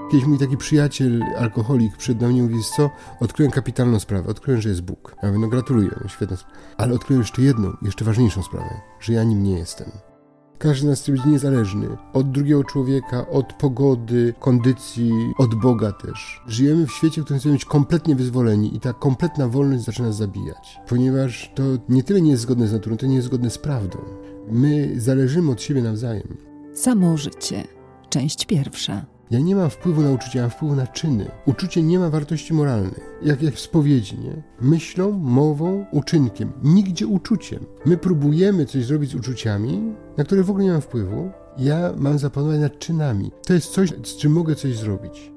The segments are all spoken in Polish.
Kiedyś mój taki przyjaciel, alkoholik, przed nami mówi, co? Odkryłem kapitalną sprawę, odkryłem, że jest Bóg. Ja mówię, no gratuluję, no świetna sprawa. Ale odkryłem jeszcze jedną, jeszcze ważniejszą sprawę, że ja nim nie jestem. Każdy z nas chce być niezależny od drugiego człowieka, od pogody, kondycji, od Boga też. Żyjemy w świecie, w którym chcemy być kompletnie wyzwoleni i ta kompletna wolność zaczyna nas zabijać. Ponieważ to nie tyle nie jest zgodne z naturą, to nie jest zgodne z prawdą. My zależymy od siebie nawzajem. Samo życie. Część pierwsza. Ja nie mam wpływu na uczucie, mam wpływu na czyny. Uczucie nie ma wartości moralnej. Jak w spowiedzi, nie? Myślą, mową, uczynkiem. Nigdzie uczuciem. My próbujemy coś zrobić z uczuciami, na które w ogóle nie mam wpływu. Ja mam zapanować nad czynami. To jest coś, z czym mogę coś zrobić.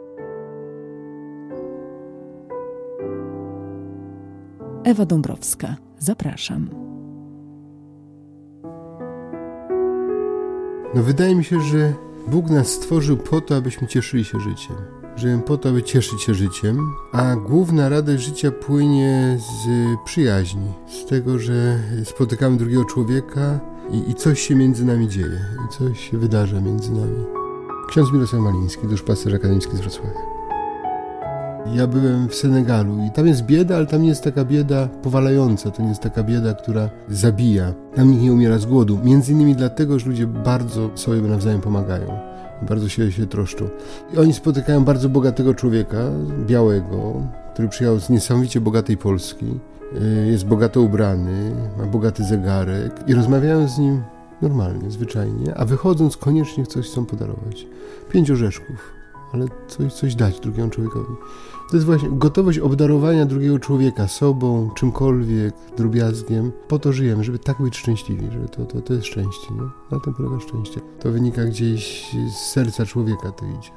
Ewa Dąbrowska. Zapraszam. No wydaje mi się, że Bóg nas stworzył po to, abyśmy cieszyli się życiem. Żyjemy po to, aby cieszyć się życiem, a główna radość życia płynie z przyjaźni, z tego, że spotykamy drugiego człowieka i coś się między nami dzieje, i coś się wydarza między nami. Ksiądz Mirosław Maliński, duszpasterz akademicki z Wrocławia. Ja byłem w Senegalu i tam jest bieda, ale tam nie jest taka bieda powalająca, to nie jest taka bieda, która zabija. Tam nikt nie umiera z głodu, między innymi dlatego, że ludzie bardzo sobie nawzajem pomagają, bardzo się troszczą. I oni spotykają bardzo bogatego człowieka, białego, który przyjechał z niesamowicie bogatej Polski, jest bogato ubrany, ma bogaty zegarek i rozmawiają z nim normalnie, zwyczajnie, a wychodząc koniecznie coś chcą podarować. 5 orzeszków. Ale coś dać drugiemu człowiekowi. To jest właśnie gotowość obdarowania drugiego człowieka sobą, czymkolwiek, drobiazgiem. Po to żyjemy, żeby tak być szczęśliwi, żeby to jest szczęście, nie? Na tym polega szczęście. To wynika gdzieś z serca człowieka, to idzie.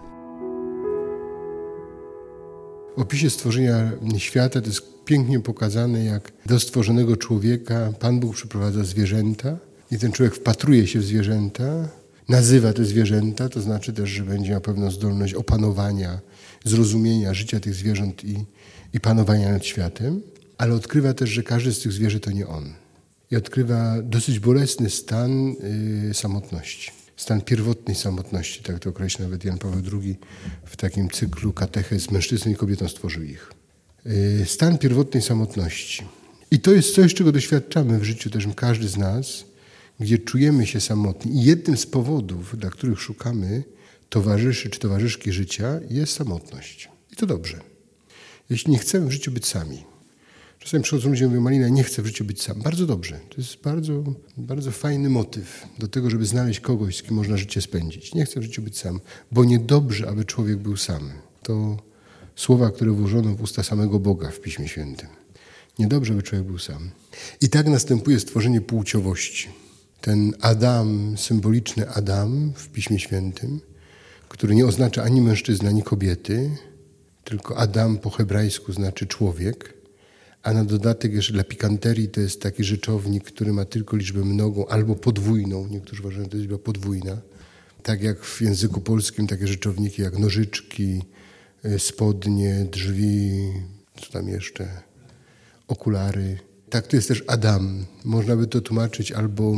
W opisie stworzenia świata to jest pięknie pokazane, jak do stworzonego człowieka Pan Bóg przyprowadza zwierzęta i ten człowiek wpatruje się w zwierzęta, nazywa te zwierzęta, to znaczy też, że będzie miał pewną zdolność opanowania, zrozumienia życia tych zwierząt i panowania nad światem, ale odkrywa też, że każdy z tych zwierzę to nie on. I odkrywa dosyć bolesny stan samotności. Stan pierwotnej samotności, tak to określa nawet Jan Paweł II w takim cyklu katechez mężczyzną i kobietą stworzył ich. Stan pierwotnej samotności. I to jest coś, czego doświadczamy w życiu też każdy z nas, gdzie czujemy się samotni. I jednym z powodów, dla których szukamy towarzyszy czy towarzyszki życia, jest samotność. I to dobrze. Jeśli nie chcemy w życiu być sami. Czasami przychodzą ludzie i mówią, Malina, nie chcę w życiu być sam. Bardzo dobrze. To jest bardzo, bardzo fajny motyw do tego, żeby znaleźć kogoś, z kim można życie spędzić. Nie chcę w życiu być sam, bo niedobrze, aby człowiek był sam. To słowa, które włożono w usta samego Boga w Piśmie Świętym. Niedobrze, aby człowiek był sam. I tak następuje stworzenie płciowości. Ten Adam, symboliczny Adam w Piśmie Świętym, który nie oznacza ani mężczyzny, ani kobiety, tylko Adam po hebrajsku znaczy człowiek, a na dodatek jeszcze dla pikanterii to jest taki rzeczownik, który ma tylko liczbę mnogą albo podwójną. Niektórzy uważają, że to jest liczba podwójna. Tak jak w języku polskim takie rzeczowniki jak nożyczki, spodnie, drzwi, co tam jeszcze, okulary. Tak, to jest też Adam. Można by to tłumaczyć albo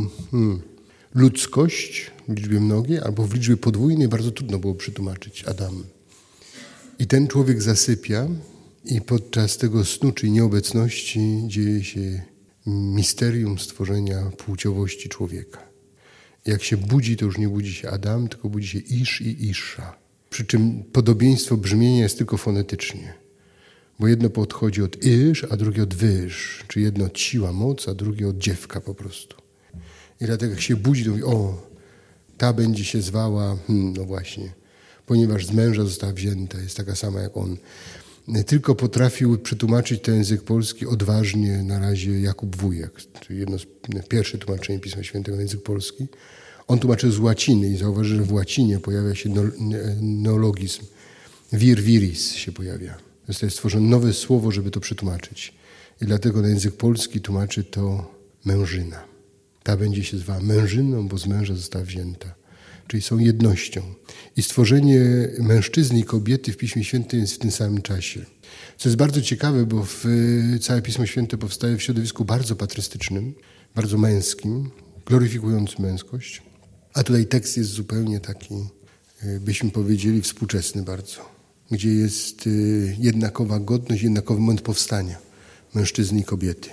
ludzkość w liczbie mnogiej, albo w liczbie podwójnej. Bardzo trudno było przetłumaczyć Adam. I ten człowiek zasypia i podczas tego snu, czyli nieobecności, dzieje się misterium stworzenia płciowości człowieka. Jak się budzi, to już nie budzi się Adam, tylko budzi się Isz i Isza. Przy czym podobieństwo brzmienia jest tylko fonetycznie. Bo jedno podchodzi od Isz, a drugie od Wysz. Czyli jedno od siła, moc, a drugie od dziewka po prostu. I dlatego jak się budzi, to mówi, ta będzie się zwała, no właśnie, ponieważ z męża została wzięta, jest taka sama jak on. Tylko potrafił przetłumaczyć ten język polski odważnie na razie Jakub Wujek, czyli pierwsze tłumaczenie Pisma Świętego na język polski. On tłumaczył z łaciny i zauważył, że w łacinie pojawia się neologizm. Vir viris się pojawia. Zostaje stworzone nowe słowo, żeby to przetłumaczyć. I dlatego na język polski tłumaczy to mężyna. Ta będzie się zwała mężyną, bo z męża została wzięta. Czyli są jednością. I stworzenie mężczyzny i kobiety w Piśmie Świętym jest w tym samym czasie. Co jest bardzo ciekawe, bo całe Pismo Święte powstaje w środowisku bardzo patrystycznym, bardzo męskim, gloryfikującym męskość. A tutaj tekst jest zupełnie taki byśmy powiedzieli, współczesny bardzo, gdzie jest jednakowa godność, jednakowy moment powstania mężczyzny i kobiety.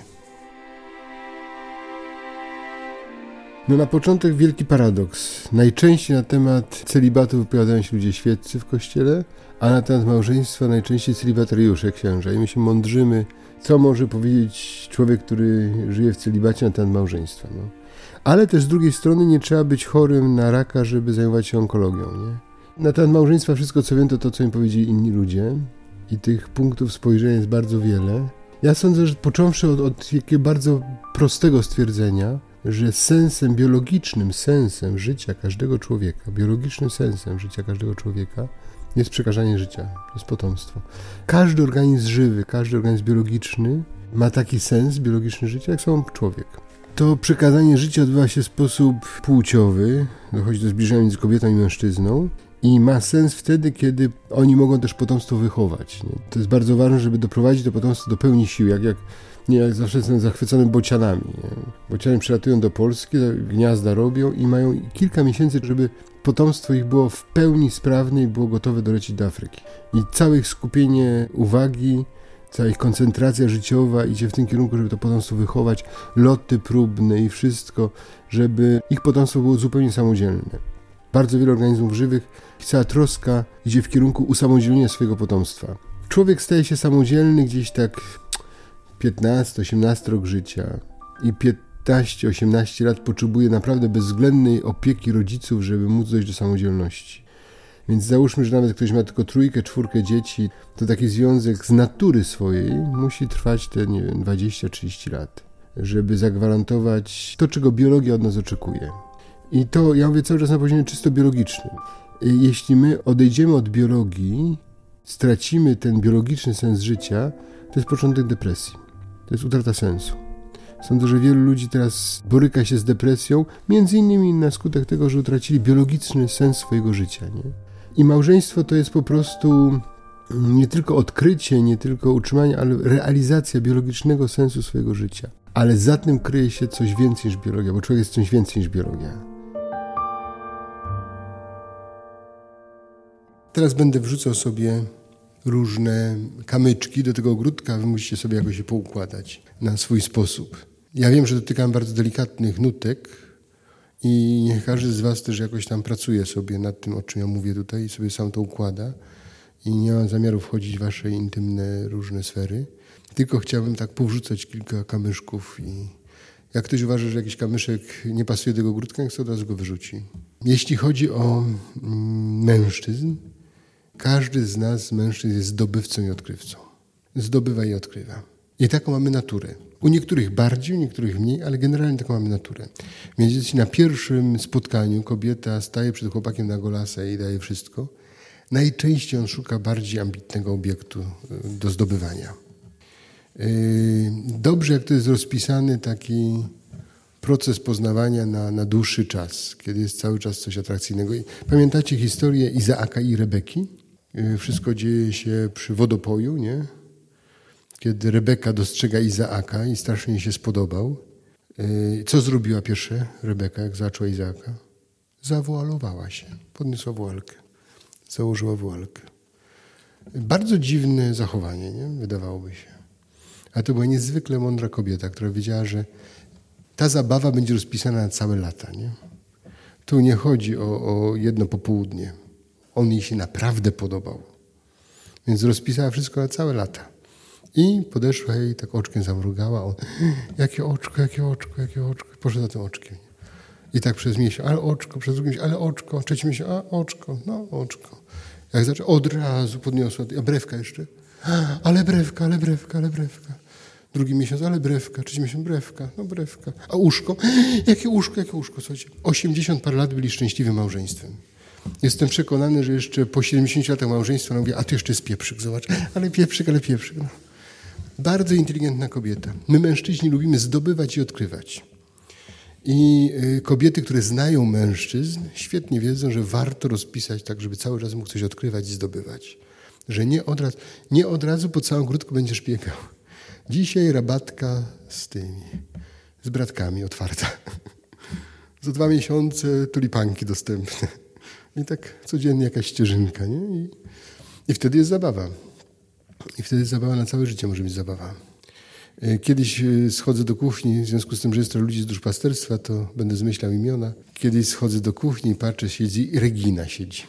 No na początek wielki paradoks. Najczęściej na temat celibatu wypowiadają się ludzie świeccy w kościele, a na temat małżeństwa najczęściej celibatariusze, księża. I my się mądrzymy, co może powiedzieć człowiek, który żyje w celibacie na temat małżeństwa. No. Ale też z drugiej strony nie trzeba być chorym na raka, żeby zajmować się onkologią. Nie? Na temat małżeństwa wszystko, co wiem, to co mi powiedzieli inni ludzie. I tych punktów spojrzenia jest bardzo wiele. Ja sądzę, że począwszy od takiego bardzo prostego stwierdzenia, że biologicznym sensem życia każdego człowieka, jest przekażanie życia, to jest potomstwo. Każdy organizm żywy, każdy organizm biologiczny ma taki sens biologiczny życia, jak sam człowiek. To przekazanie życia odbywa się w sposób płciowy, dochodzi do zbliżenia między kobietą i mężczyzną i ma sens wtedy, kiedy oni mogą też potomstwo wychować. Nie? To jest bardzo ważne, żeby doprowadzić to potomstwo do pełni sił, jak zawsze jestem zachwycony bocianami. Nie? Bociany przylatują do Polski, gniazda robią i mają kilka miesięcy, żeby potomstwo ich było w pełni sprawne i było gotowe dolecieć do Afryki. I całe ich skupienie uwagi, cała ich koncentracja życiowa idzie w tym kierunku, żeby to potomstwo wychować, loty próbne i wszystko, żeby ich potomstwo było zupełnie samodzielne. Bardzo wiele organizmów żywych, cała troska idzie w kierunku usamodzielnienia swojego potomstwa. Człowiek staje się samodzielny gdzieś tak 15-18 rok życia i 15-18 lat potrzebuje naprawdę bezwzględnej opieki rodziców, żeby móc dojść do samodzielności. Więc załóżmy, że nawet ktoś ma tylko 3-4 dzieci, to taki związek z natury swojej musi trwać te, 20-30 lat, żeby zagwarantować to, czego biologia od nas oczekuje. I to, ja mówię cały czas na poziomie czysto biologicznym. Jeśli my odejdziemy od biologii, stracimy ten biologiczny sens życia, to jest początek depresji. To jest utrata sensu. Sądzę, że wielu ludzi teraz boryka się z depresją, między innymi na skutek tego, że utracili biologiczny sens swojego życia. Nie? I małżeństwo to jest po prostu nie tylko odkrycie, nie tylko utrzymanie, ale realizacja biologicznego sensu swojego życia. Ale za tym kryje się coś więcej niż biologia, bo człowiek jest coś więcej niż biologia. Teraz będę wrzucał sobie różne kamyczki do tego ogródka, wy musicie sobie jakoś się poukładać na swój sposób. Ja wiem, że dotykam bardzo delikatnych nutek i niech każdy z was też jakoś tam pracuje sobie nad tym, o czym ja mówię tutaj i sobie sam to układa. I nie mam zamiaru wchodzić w wasze intymne różne sfery, tylko chciałbym tak powrzucać kilka kamyszków i jak ktoś uważa, że jakiś kamyszek nie pasuje do tego ogródka, niech sobie od razu go wyrzuci. Jeśli chodzi o mężczyzn, każdy z nas, mężczyzn, jest zdobywcą i odkrywcą. Zdobywa i odkrywa. I taką mamy naturę. U niektórych bardziej, u niektórych mniej, ale generalnie taką mamy naturę. Więc jeśli na pierwszym spotkaniu kobieta staje przed chłopakiem na golasa i daje wszystko, najczęściej on szuka bardziej ambitnego obiektu do zdobywania. Dobrze, jak to jest rozpisany taki proces poznawania na dłuższy czas, kiedy jest cały czas coś atrakcyjnego. I pamiętacie historię Izaaka i Rebeki? Wszystko dzieje się przy wodopoju, nie? Kiedy Rebeka dostrzega Izaaka i strasznie jej się spodobał. Co zrobiła pierwsze Rebeka, jak zaczęła Izaaka? Zawoalowała się, podniosła woalkę, założyła woalkę. Bardzo dziwne zachowanie, nie? Wydawałoby się. A to była niezwykle mądra kobieta, która wiedziała, że ta zabawa będzie rozpisana na całe lata. Nie? Tu nie chodzi o jedno popołudnie. On jej się naprawdę podobał. Więc rozpisała wszystko na całe lata. I podeszła i tak oczkiem zamrugała. On, jakie oczko, jakie oczko, jakie oczko. Poszedł za tym oczkiem. I tak przez miesiąc, ale oczko, przez drugi miesiąc, ale oczko. Trzeci miesiąc, a oczko, no oczko. Jak zaczęła, od razu podniosła, a brewka jeszcze. Ale brewka, ale brewka, ale brewka. Drugi miesiąc, ale brewka, trzeci miesiąc, brewka, no brewka. A uszko? Jakie uszko, jakie uszko? Słuchajcie, 80 par lat byli szczęśliwym małżeństwem. Jestem przekonany, że jeszcze po 70 latach małżeństwa mówię, a tu jeszcze jest pieprzyk, zobacz. Ale pieprzyk, ale pieprzyk. No. Bardzo inteligentna kobieta. My mężczyźni lubimy zdobywać i odkrywać. I kobiety, które znają mężczyzn, świetnie wiedzą, że warto rozpisać tak, żeby cały czas mógł coś odkrywać i zdobywać. Że nie od razu po całym ogródku będziesz biegał. Dzisiaj rabatka z bratkami otwarta. Za 2 miesiące tulipanki dostępne. I tak codziennie jakaś ścieżynka, nie? I wtedy jest zabawa. I wtedy jest zabawa na całe życie, może być zabawa. Kiedyś schodzę do kuchni, w związku z tym, że jest to ludzi z duszpasterstwa, to będę zmyślał imiona. Kiedyś schodzę do kuchni, patrzę, siedzi i Regina siedzi.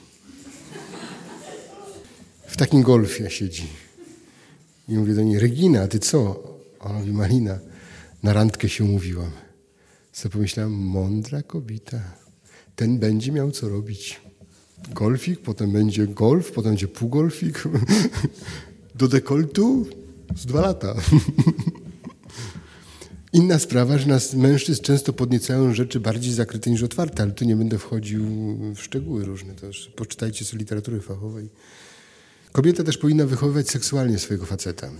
W takim golfie siedzi. I mówię do niej: Regina, a ty co? Ona mówi: Malina, na randkę się umówiłam. Co pomyślałem? Mądra kobieta. Ten będzie miał co robić. Golfik, potem będzie golf, potem będzie półgolfik. Do dekoltu z 2 lata. Inna sprawa, że nas mężczyzn często podniecają rzeczy bardziej zakryte niż otwarte, ale tu nie będę wchodził w szczegóły różne. To już poczytajcie sobie literatury fachowej. Kobieta też powinna wychowywać seksualnie swojego faceta.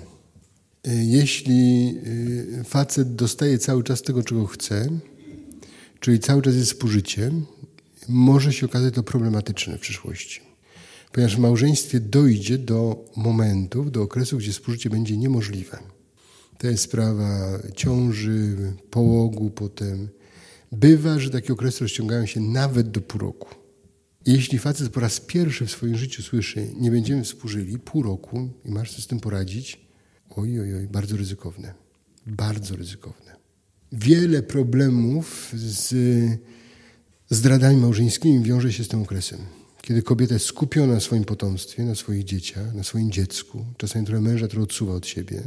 Jeśli facet dostaje cały czas tego, czego chce, czyli cały czas jest współżyciem, może się okazać to problematyczne w przyszłości. Ponieważ w małżeństwie dojdzie do momentów, do okresu, gdzie współżycie będzie niemożliwe. To jest sprawa ciąży, połogu potem. Bywa, że takie okresy rozciągają się nawet do pół roku. Jeśli facet po raz pierwszy w swoim życiu słyszy: nie będziemy współżyli pół roku i masz się z tym poradzić, oj, bardzo ryzykowne. Bardzo ryzykowne. Wiele problemów z zdradami małżeńskimi wiąże się z tym okresem. Kiedy kobieta jest skupiona na swoim potomstwie, na swoich dzieciach, na swoim dziecku, czasami trochę męża trochę odsuwa od siebie.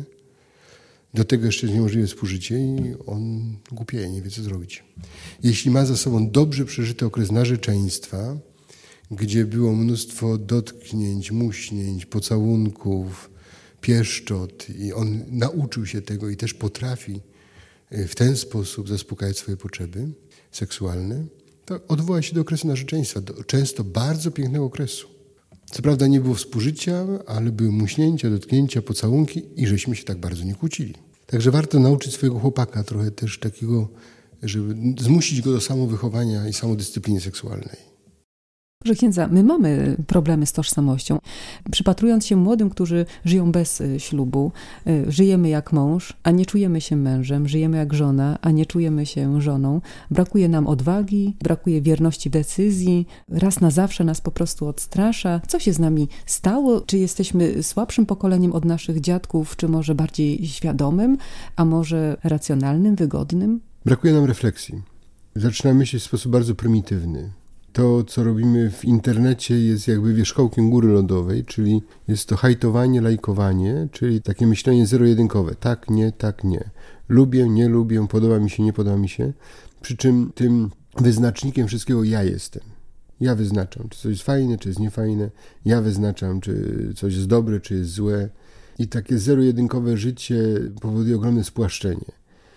Do tego jeszcze jest niemożliwe współżycie i on głupieje, nie wie co zrobić. Jeśli ma za sobą dobrze przeżyty okres narzeczeństwa, gdzie było mnóstwo dotknięć, muśnięć, pocałunków, pieszczot i on nauczył się tego i też potrafi w ten sposób zaspokajać swoje potrzeby seksualne, to odwoła się do okresu narzeczeństwa, do często bardzo pięknego okresu. Co prawda nie było współżycia, ale były muśnięcia, dotknięcia, pocałunki i żeśmy się tak bardzo nie kłócili. Także warto nauczyć swojego chłopaka trochę też takiego, żeby zmusić go do samowychowania i samodyscypliny seksualnej. Proszę księdza, my mamy problemy z tożsamością. Przypatrując się młodym, którzy żyją bez ślubu, żyjemy jak mąż, a nie czujemy się mężem, żyjemy jak żona, a nie czujemy się żoną. Brakuje nam odwagi, brakuje wierności w decyzji, raz na zawsze nas po prostu odstrasza. Co się z nami stało? Czy jesteśmy słabszym pokoleniem od naszych dziadków, czy może bardziej świadomym, a może racjonalnym, wygodnym? Brakuje nam refleksji. Zaczynamy myśleć w sposób bardzo prymitywny. To, co robimy w internecie, jest jakby wierzchołkiem góry lodowej, czyli jest to hajtowanie, lajkowanie, czyli takie myślenie zero-jedynkowe. Tak, nie. Lubię, nie lubię, podoba mi się, nie podoba mi się. Przy czym tym wyznacznikiem wszystkiego ja jestem. Ja wyznaczam, czy coś jest fajne, czy jest niefajne. Ja wyznaczam, czy coś jest dobre, czy jest złe. I takie zero-jedynkowe życie powoduje ogromne spłaszczenie.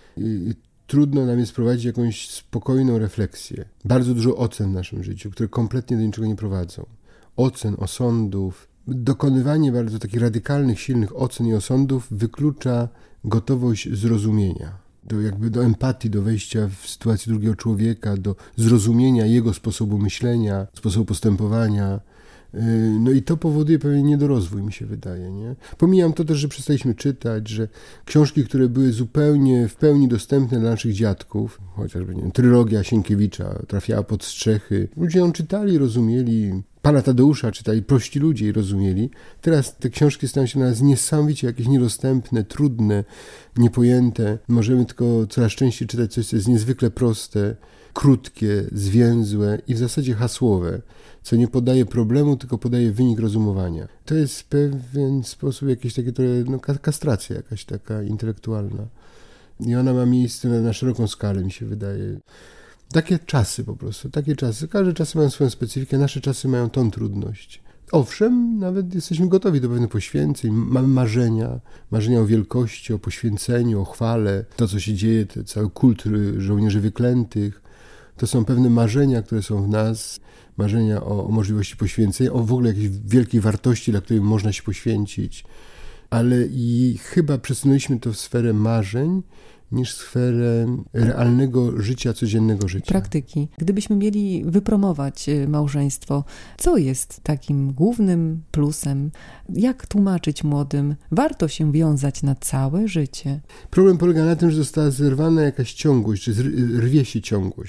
Trudno nam jest prowadzić jakąś spokojną refleksję. Bardzo dużo ocen w naszym życiu, które kompletnie do niczego nie prowadzą. Ocen, osądów. Dokonywanie bardzo takich radykalnych, silnych ocen i osądów wyklucza gotowość zrozumienia. Do empatii, do wejścia w sytuację drugiego człowieka, do zrozumienia jego sposobu myślenia, sposobu postępowania. No i to powoduje pewien niedorozwój, mi się wydaje, nie? Pomijam to też, że przestaliśmy czytać, że książki, które były zupełnie w pełni dostępne dla naszych dziadków, chociażby, nie wiem, trylogia Sienkiewicza trafiała pod strzechy. Ludzie ją czytali, rozumieli. Pana Tadeusza czytali prości ludzie i rozumieli. Teraz te książki stają się dla nas niesamowicie jakieś niedostępne, trudne, niepojęte. Możemy tylko coraz częściej czytać coś, co jest niezwykle proste, krótkie, zwięzłe i w zasadzie hasłowe, co nie podaje problemu, tylko podaje wynik rozumowania. To jest w pewien sposób jakieś takie kastracja jakaś taka intelektualna. I ona ma miejsce na szeroką skalę, mi się wydaje. Takie czasy po prostu, takie czasy. Każde czasy mają swoją specyfikę, nasze czasy mają tą trudność. Owszem, nawet jesteśmy gotowi do pewnych poświęceń, mamy marzenia o wielkości, o poświęceniu, o chwale. To, co się dzieje, ten cały kult żołnierzy wyklętych, to są pewne marzenia, które są w nas, marzenia o możliwości poświęcenia, o w ogóle jakiejś wielkiej wartości, dla której można się poświęcić. Ale i chyba przesunęliśmy to w sferę marzeń, niż sferę realnego życia, codziennego życia. Praktyki. Gdybyśmy mieli wypromować małżeństwo, co jest takim głównym plusem? Jak tłumaczyć młodym? Warto się wiązać na całe życie. Problem polega na tym, że została zerwana jakaś ciągłość, czy rwie się ciągłość.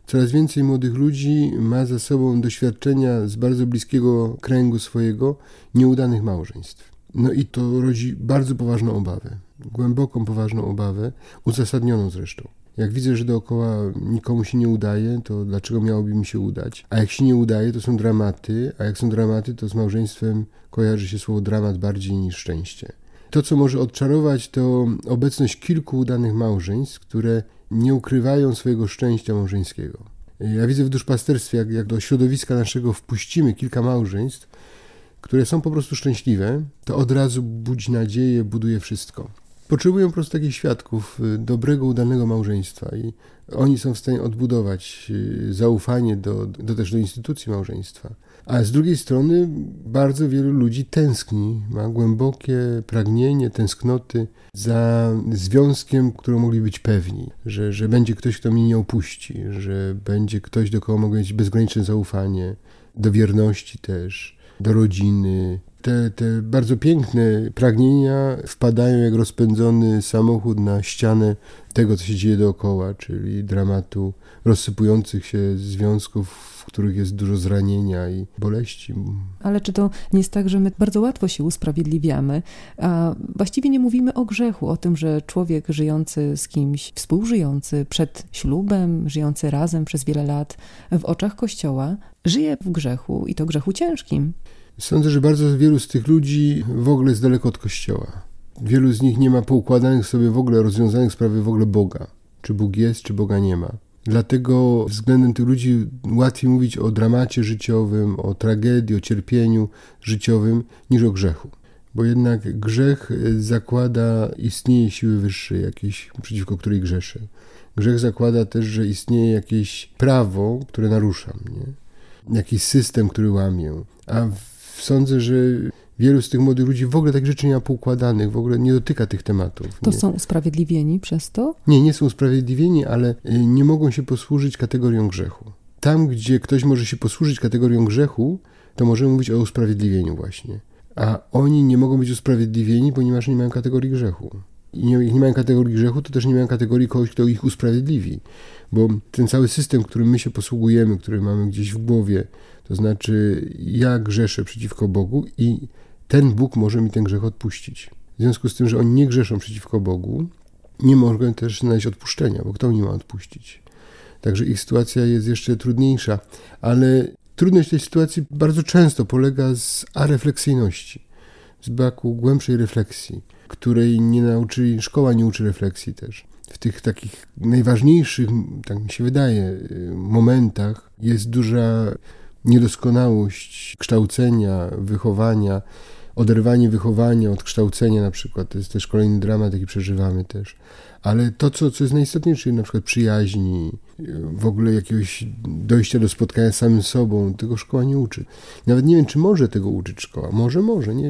Coraz więcej młodych ludzi ma za sobą doświadczenia z bardzo bliskiego kręgu swojego nieudanych małżeństw. No i to rodzi bardzo poważną obawę, głęboką, poważną obawę, uzasadnioną zresztą. Jak widzę, że dookoła nikomu się nie udaje, to dlaczego miałoby mi się udać? A jak się nie udaje, to są dramaty, a jak są dramaty, to z małżeństwem kojarzy się słowo dramat bardziej niż szczęście. To, co może odczarować, to obecność kilku udanych małżeństw, które nie ukrywają swojego szczęścia małżeńskiego. Ja widzę w duszpasterstwie, jak do środowiska naszego wpuścimy kilka małżeństw, które są po prostu szczęśliwe, to od razu budzi nadzieję, buduje wszystko. Potrzebują po prostu takich świadków dobrego, udanego małżeństwa i oni są w stanie odbudować zaufanie też do instytucji małżeństwa. A z drugiej strony bardzo wielu ludzi tęskni, ma głębokie pragnienie, tęsknoty za związkiem, którego mogli być pewni, że będzie ktoś, kto mnie nie opuści, że będzie ktoś, do kogo mogę mieć bezgraniczne zaufanie, do wierności też, do rodziny. Te bardzo piękne pragnienia wpadają jak rozpędzony samochód na ścianę tego, co się dzieje dookoła, czyli dramatu rozsypujących się związków, w których jest dużo zranienia i boleści. Ale czy to nie jest tak, że my bardzo łatwo się usprawiedliwiamy, a właściwie nie mówimy o grzechu, o tym, że człowiek żyjący z kimś, współżyjący przed ślubem, żyjący razem przez wiele lat w oczach Kościoła, żyje w grzechu i to grzechu ciężkim. Sądzę, że bardzo wielu z tych ludzi w ogóle jest daleko od Kościoła. Wielu z nich nie ma poukładanych sobie w ogóle, rozwiązanych sprawy w ogóle Boga. Czy Bóg jest, czy Boga nie ma. Dlatego względem tych ludzi łatwiej mówić o dramacie życiowym, o tragedii, o cierpieniu życiowym, niż o grzechu. Bo jednak grzech zakłada istnienie siły wyższej, jakieś, przeciwko której grzeszę. Grzech zakłada też, że istnieje jakieś prawo, które naruszam, nie? Jakiś system, który łamię. A sądzę, że wielu z tych młodych ludzi w ogóle takich rzeczy nie ma poukładanych, w ogóle nie dotyka tych tematów. To są usprawiedliwieni przez to? Nie są usprawiedliwieni, ale nie mogą się posłużyć kategorią grzechu. Tam, gdzie ktoś może się posłużyć kategorią grzechu, to możemy mówić o usprawiedliwieniu właśnie. A oni nie mogą być usprawiedliwieni, ponieważ nie mają kategorii grzechu. I jak nie mają kategorii grzechu, to też nie mają kategorii kogoś, kto ich usprawiedliwi. Bo ten cały system, którym my się posługujemy, który mamy gdzieś w głowie, to znaczy ja grzeszę przeciwko Bogu i ten Bóg może mi ten grzech odpuścić. W związku z tym, że oni nie grzeszą przeciwko Bogu, nie mogą też znaleźć odpuszczenia, bo kto mi ma odpuścić? Także ich sytuacja jest jeszcze trudniejsza, ale trudność tej sytuacji bardzo często polega z arefleksyjności, z braku głębszej refleksji, której szkoła nie uczy refleksji też. W tych takich najważniejszych, tak mi się wydaje, momentach jest duża niedoskonałość kształcenia, wychowania, oderwanie wychowania od kształcenia na przykład. To jest też kolejny dramat, jaki przeżywamy też. Ale to, co jest najistotniejsze, na przykład przyjaźni, w ogóle jakiegoś dojścia do spotkania z samym sobą, tego szkoła nie uczy. Nawet nie wiem, czy może tego uczyć szkoła. Może.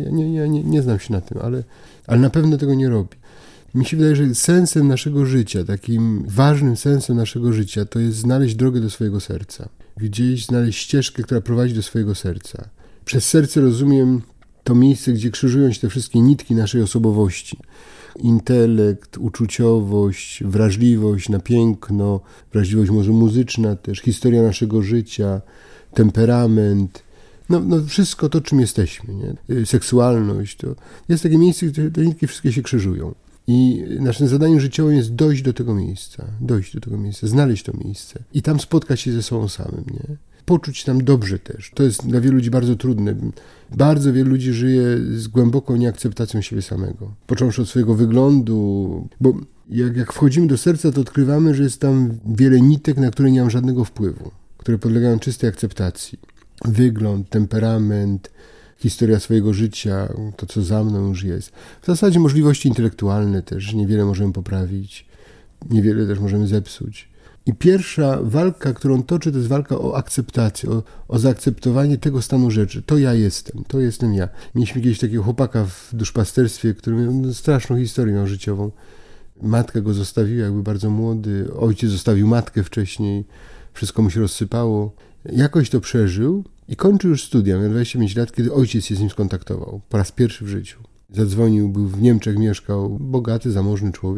Nie znam się na tym, ale na pewno tego nie robi. Mi się wydaje, że sensem naszego życia, takim ważnym sensem naszego życia, to jest znaleźć drogę do swojego serca. Gdzieś znaleźć ścieżkę, która prowadzi do swojego serca. Przez serce rozumiem to miejsce, gdzie krzyżują się te wszystkie nitki naszej osobowości. Intelekt, uczuciowość, wrażliwość na piękno, wrażliwość może muzyczna też, historia naszego życia, temperament, no wszystko to, czym jesteśmy, nie? Seksualność, to jest takie miejsce, gdzie te nitki wszystkie się krzyżują. I naszym zadaniem życiowym jest dojść do tego miejsca, znaleźć to miejsce i tam spotkać się ze sobą samym, nie? Poczuć się tam dobrze też. To jest dla wielu ludzi bardzo trudne. Bardzo wielu ludzi żyje z głęboką nieakceptacją siebie samego. Począwszy od swojego wyglądu, bo jak wchodzimy do serca, to odkrywamy, że jest tam wiele nitek, na które nie mam żadnego wpływu, które podlegają czystej akceptacji. Wygląd, temperament, historia swojego życia, to co za mną już jest. W zasadzie możliwości intelektualne też niewiele możemy poprawić, niewiele też możemy zepsuć. I pierwsza walka, którą toczę, to jest walka o akceptację, o zaakceptowanie tego stanu rzeczy. To jestem ja. Mieliśmy kiedyś takiego chłopaka w duszpasterstwie, który miał straszną historię życiową. Matka go zostawiła, jakby bardzo młody. Ojciec zostawił matkę wcześniej. Wszystko mu się rozsypało. Jakoś to przeżył i kończył już studia. Miał 25 lat, kiedy ojciec się z nim skontaktował. Po raz pierwszy w życiu. Zadzwonił, był w Niemczech, mieszkał. Bogaty, zamożny człowiek.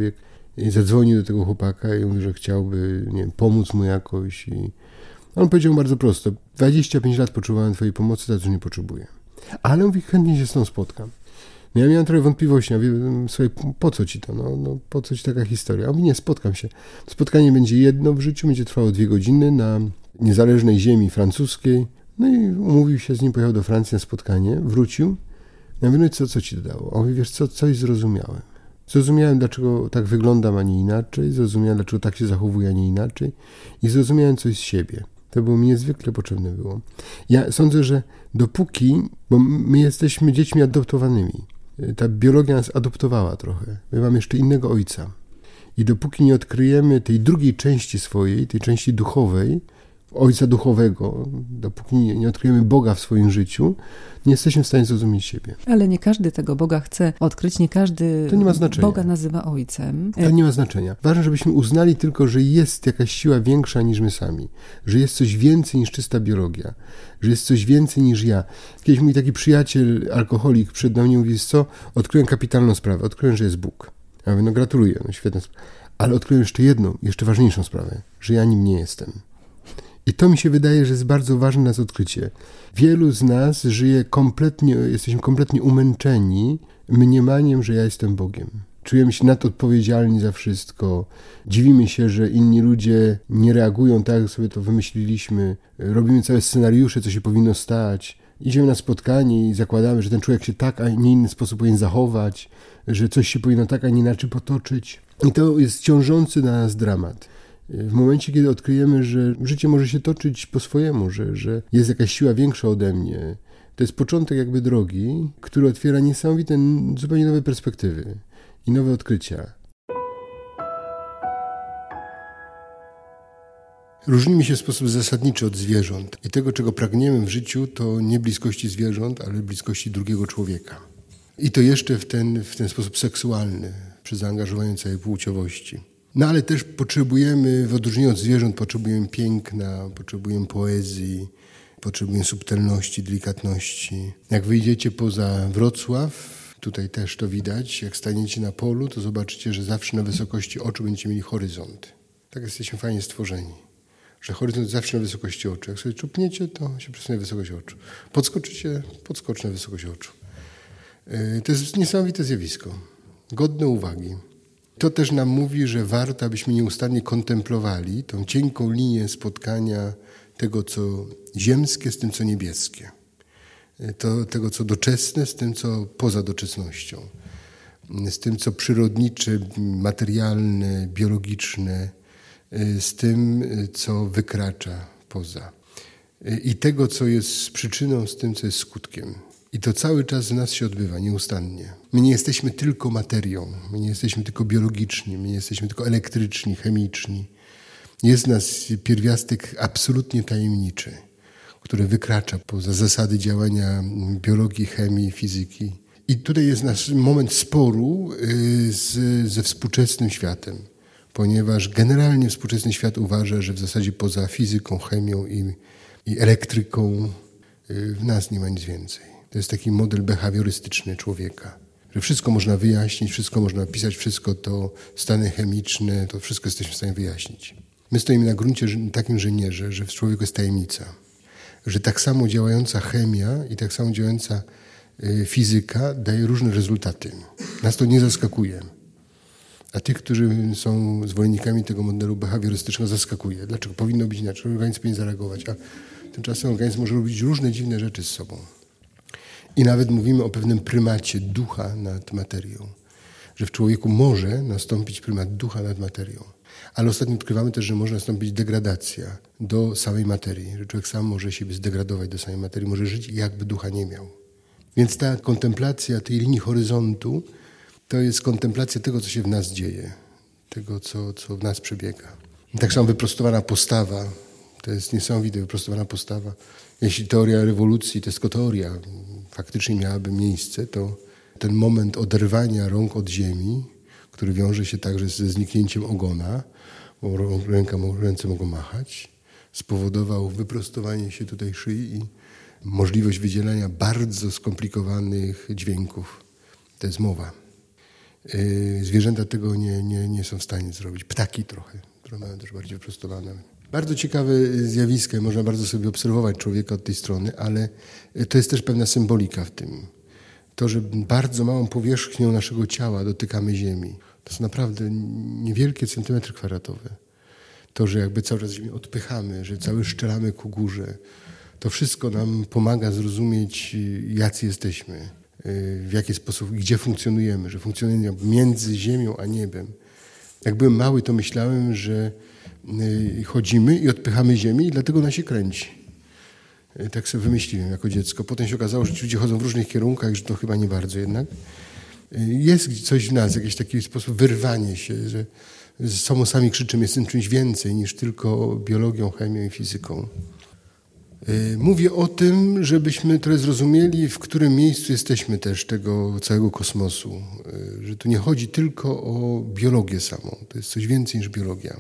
I zadzwonił do tego chłopaka i mówi, że chciałby, nie wiem, pomóc mu jakoś. I on powiedział bardzo prosto: 25 lat potrzebowałem twojej pomocy, teraz już nie potrzebuję. Ale mówi, chętnie się z tą spotkam. No ja miałem trochę wątpliwości, ja mówię, słuchaj, po co ci to? No, po co ci taka historia? A on mówi, nie, spotkam się. Spotkanie będzie jedno w życiu, będzie trwało 2 godziny na niezależnej ziemi francuskiej. No i umówił się z nim, pojechał do Francji na spotkanie, wrócił. Ja mówię, no i co ci to dało? A on mówi, wiesz co, coś zrozumiałem. Zrozumiałem, dlaczego tak wyglądam, a nie inaczej. Zrozumiałem, dlaczego tak się zachowuję, a nie inaczej. I zrozumiałem coś z siebie. To było mi niezwykle potrzebne było. Ja sądzę, że dopóki, bo my jesteśmy dziećmi adoptowanymi, ta biologia nas adoptowała trochę. My mamy jeszcze innego ojca. I dopóki nie odkryjemy tej drugiej części swojej, tej części duchowej, ojca duchowego, dopóki nie odkryjemy Boga w swoim życiu, nie jesteśmy w stanie zrozumieć siebie. Ale nie każdy tego Boga chce odkryć, nie każdy to nie ma znaczenia. Boga nazywa ojcem. To nie ma znaczenia. Ważne, żebyśmy uznali tylko, że jest jakaś siła większa niż my sami, że jest coś więcej niż czysta biologia, że jest coś więcej niż ja. Kiedyś mój taki przyjaciel, alkoholik, przed nami mówi, co, odkryłem kapitalną sprawę, odkryłem, że jest Bóg. Ja mówię, no gratuluję, no świetna sprawa. Ale odkryłem jeszcze jedną, jeszcze ważniejszą sprawę, że ja nim nie jestem. I to mi się wydaje, że jest bardzo ważne nas odkrycie. Wielu z nas żyje jesteśmy kompletnie umęczeni mniemaniem, że ja jestem Bogiem. Czujemy się nadodpowiedzialni za wszystko. Dziwimy się, że inni ludzie nie reagują tak, jak sobie to wymyśliliśmy. Robimy całe scenariusze, co się powinno stać. Idziemy na spotkanie i zakładamy, że ten człowiek się tak, a nie inny sposób powinien zachować, że coś się powinno tak, a nie inaczej potoczyć. I to jest ciążący na nas dramat. W momencie, kiedy odkryjemy, że życie może się toczyć po swojemu, że jest jakaś siła większa ode mnie, to jest początek jakby drogi, który otwiera niesamowite, zupełnie nowe perspektywy i nowe odkrycia. Różnimy się w sposób zasadniczy od zwierząt i tego, czego pragniemy w życiu, to nie bliskości zwierząt, ale bliskości drugiego człowieka. I to jeszcze w ten sposób seksualny, przy zaangażowaniu całej płciowości. No ale też potrzebujemy, w odróżnieniu od zwierząt, potrzebujemy piękna, potrzebujemy poezji, potrzebujemy subtelności, delikatności. Jak wyjdziecie poza Wrocław, tutaj też to widać, jak staniecie na polu, to zobaczycie, że zawsze na wysokości oczu będziecie mieli horyzont. Tak jesteśmy fajnie stworzeni, że horyzont zawsze na wysokości oczu. Jak sobie czupniecie, to się przesunie wysokość oczu. Podskoczycie, podskocz na wysokość oczu. To jest niesamowite zjawisko, godne uwagi. To też nam mówi, że warto, abyśmy nieustannie kontemplowali tą cienką linię spotkania tego, co ziemskie z tym, co niebieskie. Tego, co doczesne z tym, co poza doczesnością. Z tym, co przyrodnicze, materialne, biologiczne, z tym, co wykracza poza. I tego, co jest przyczyną, z tym, co jest skutkiem. I to cały czas w nas się odbywa, nieustannie. My nie jesteśmy tylko materią, my nie jesteśmy tylko biologiczni, my nie jesteśmy tylko elektryczni, chemiczni. Jest w nas pierwiastek absolutnie tajemniczy, który wykracza poza zasady działania biologii, chemii, fizyki. I tutaj jest nasz moment sporu ze współczesnym światem, ponieważ generalnie współczesny świat uważa, że w zasadzie poza fizyką, chemią i elektryką w nas nie ma nic więcej. To jest taki model behawiorystyczny człowieka, że wszystko można wyjaśnić, wszystko można opisać, wszystko to stany chemiczne, to wszystko jesteśmy w stanie wyjaśnić. My stoimy na gruncie takim, że nie, że w człowieku jest tajemnica. Że tak samo działająca chemia i tak samo działająca fizyka daje różne rezultaty. Nas to nie zaskakuje. A tych, którzy są zwolennikami tego modelu behawiorystycznego, zaskakuje. Dlaczego? Powinno być inaczej. Organizm powinien zareagować, a tymczasem organizm może robić różne dziwne rzeczy z sobą. I nawet mówimy o pewnym prymacie ducha nad materią. Że w człowieku może nastąpić prymat ducha nad materią. Ale ostatnio odkrywamy też, że może nastąpić degradacja do samej materii. Że człowiek sam może siebie zdegradować do samej materii, może żyć jakby ducha nie miał. Więc ta kontemplacja tej linii horyzontu to jest kontemplacja tego, co się w nas dzieje. Tego, co w nas przebiega. I tak samo wyprostowana postawa. To jest niesamowite, wyprostowana postawa. Jeśli teoria rewolucji to jest tylko teoria, faktycznie miałaby miejsce, to ten moment oderwania rąk od ziemi, który wiąże się także ze zniknięciem ogona, bo ręce mogą machać, spowodował wyprostowanie się tutaj szyi i możliwość wydzielania bardzo skomplikowanych dźwięków. To jest mowa. Zwierzęta tego nie są w stanie zrobić. Ptaki trochę, które mają też bardziej wyprostowane. Bardzo ciekawe zjawisko, można bardzo sobie obserwować człowieka od tej strony, ale to jest też pewna symbolika w tym. To, że bardzo małą powierzchnią naszego ciała dotykamy ziemi. To są naprawdę niewielkie centymetry kwadratowe. To, że jakby cały czas ziemię odpychamy, że cały szczelamy ku górze, to wszystko nam pomaga zrozumieć, jacy jesteśmy, w jaki sposób, gdzie funkcjonujemy, że funkcjonujemy między ziemią a niebem. Jak byłem mały, to myślałem, że chodzimy i odpychamy ziemię i dlatego ona się kręci. Tak sobie wymyśliłem jako dziecko. Potem się okazało, że ci ludzie chodzą w różnych kierunkach, że to chyba nie bardzo jednak. Jest coś w nas, jakiś taki sposób wyrwanie się, że samo sami krzyczymy, jestem czymś więcej niż tylko biologią, chemią i fizyką. Mówię o tym, żebyśmy trochę zrozumieli, w którym miejscu jesteśmy też tego całego kosmosu. Że tu nie chodzi tylko o biologię samą. To jest coś więcej niż biologia.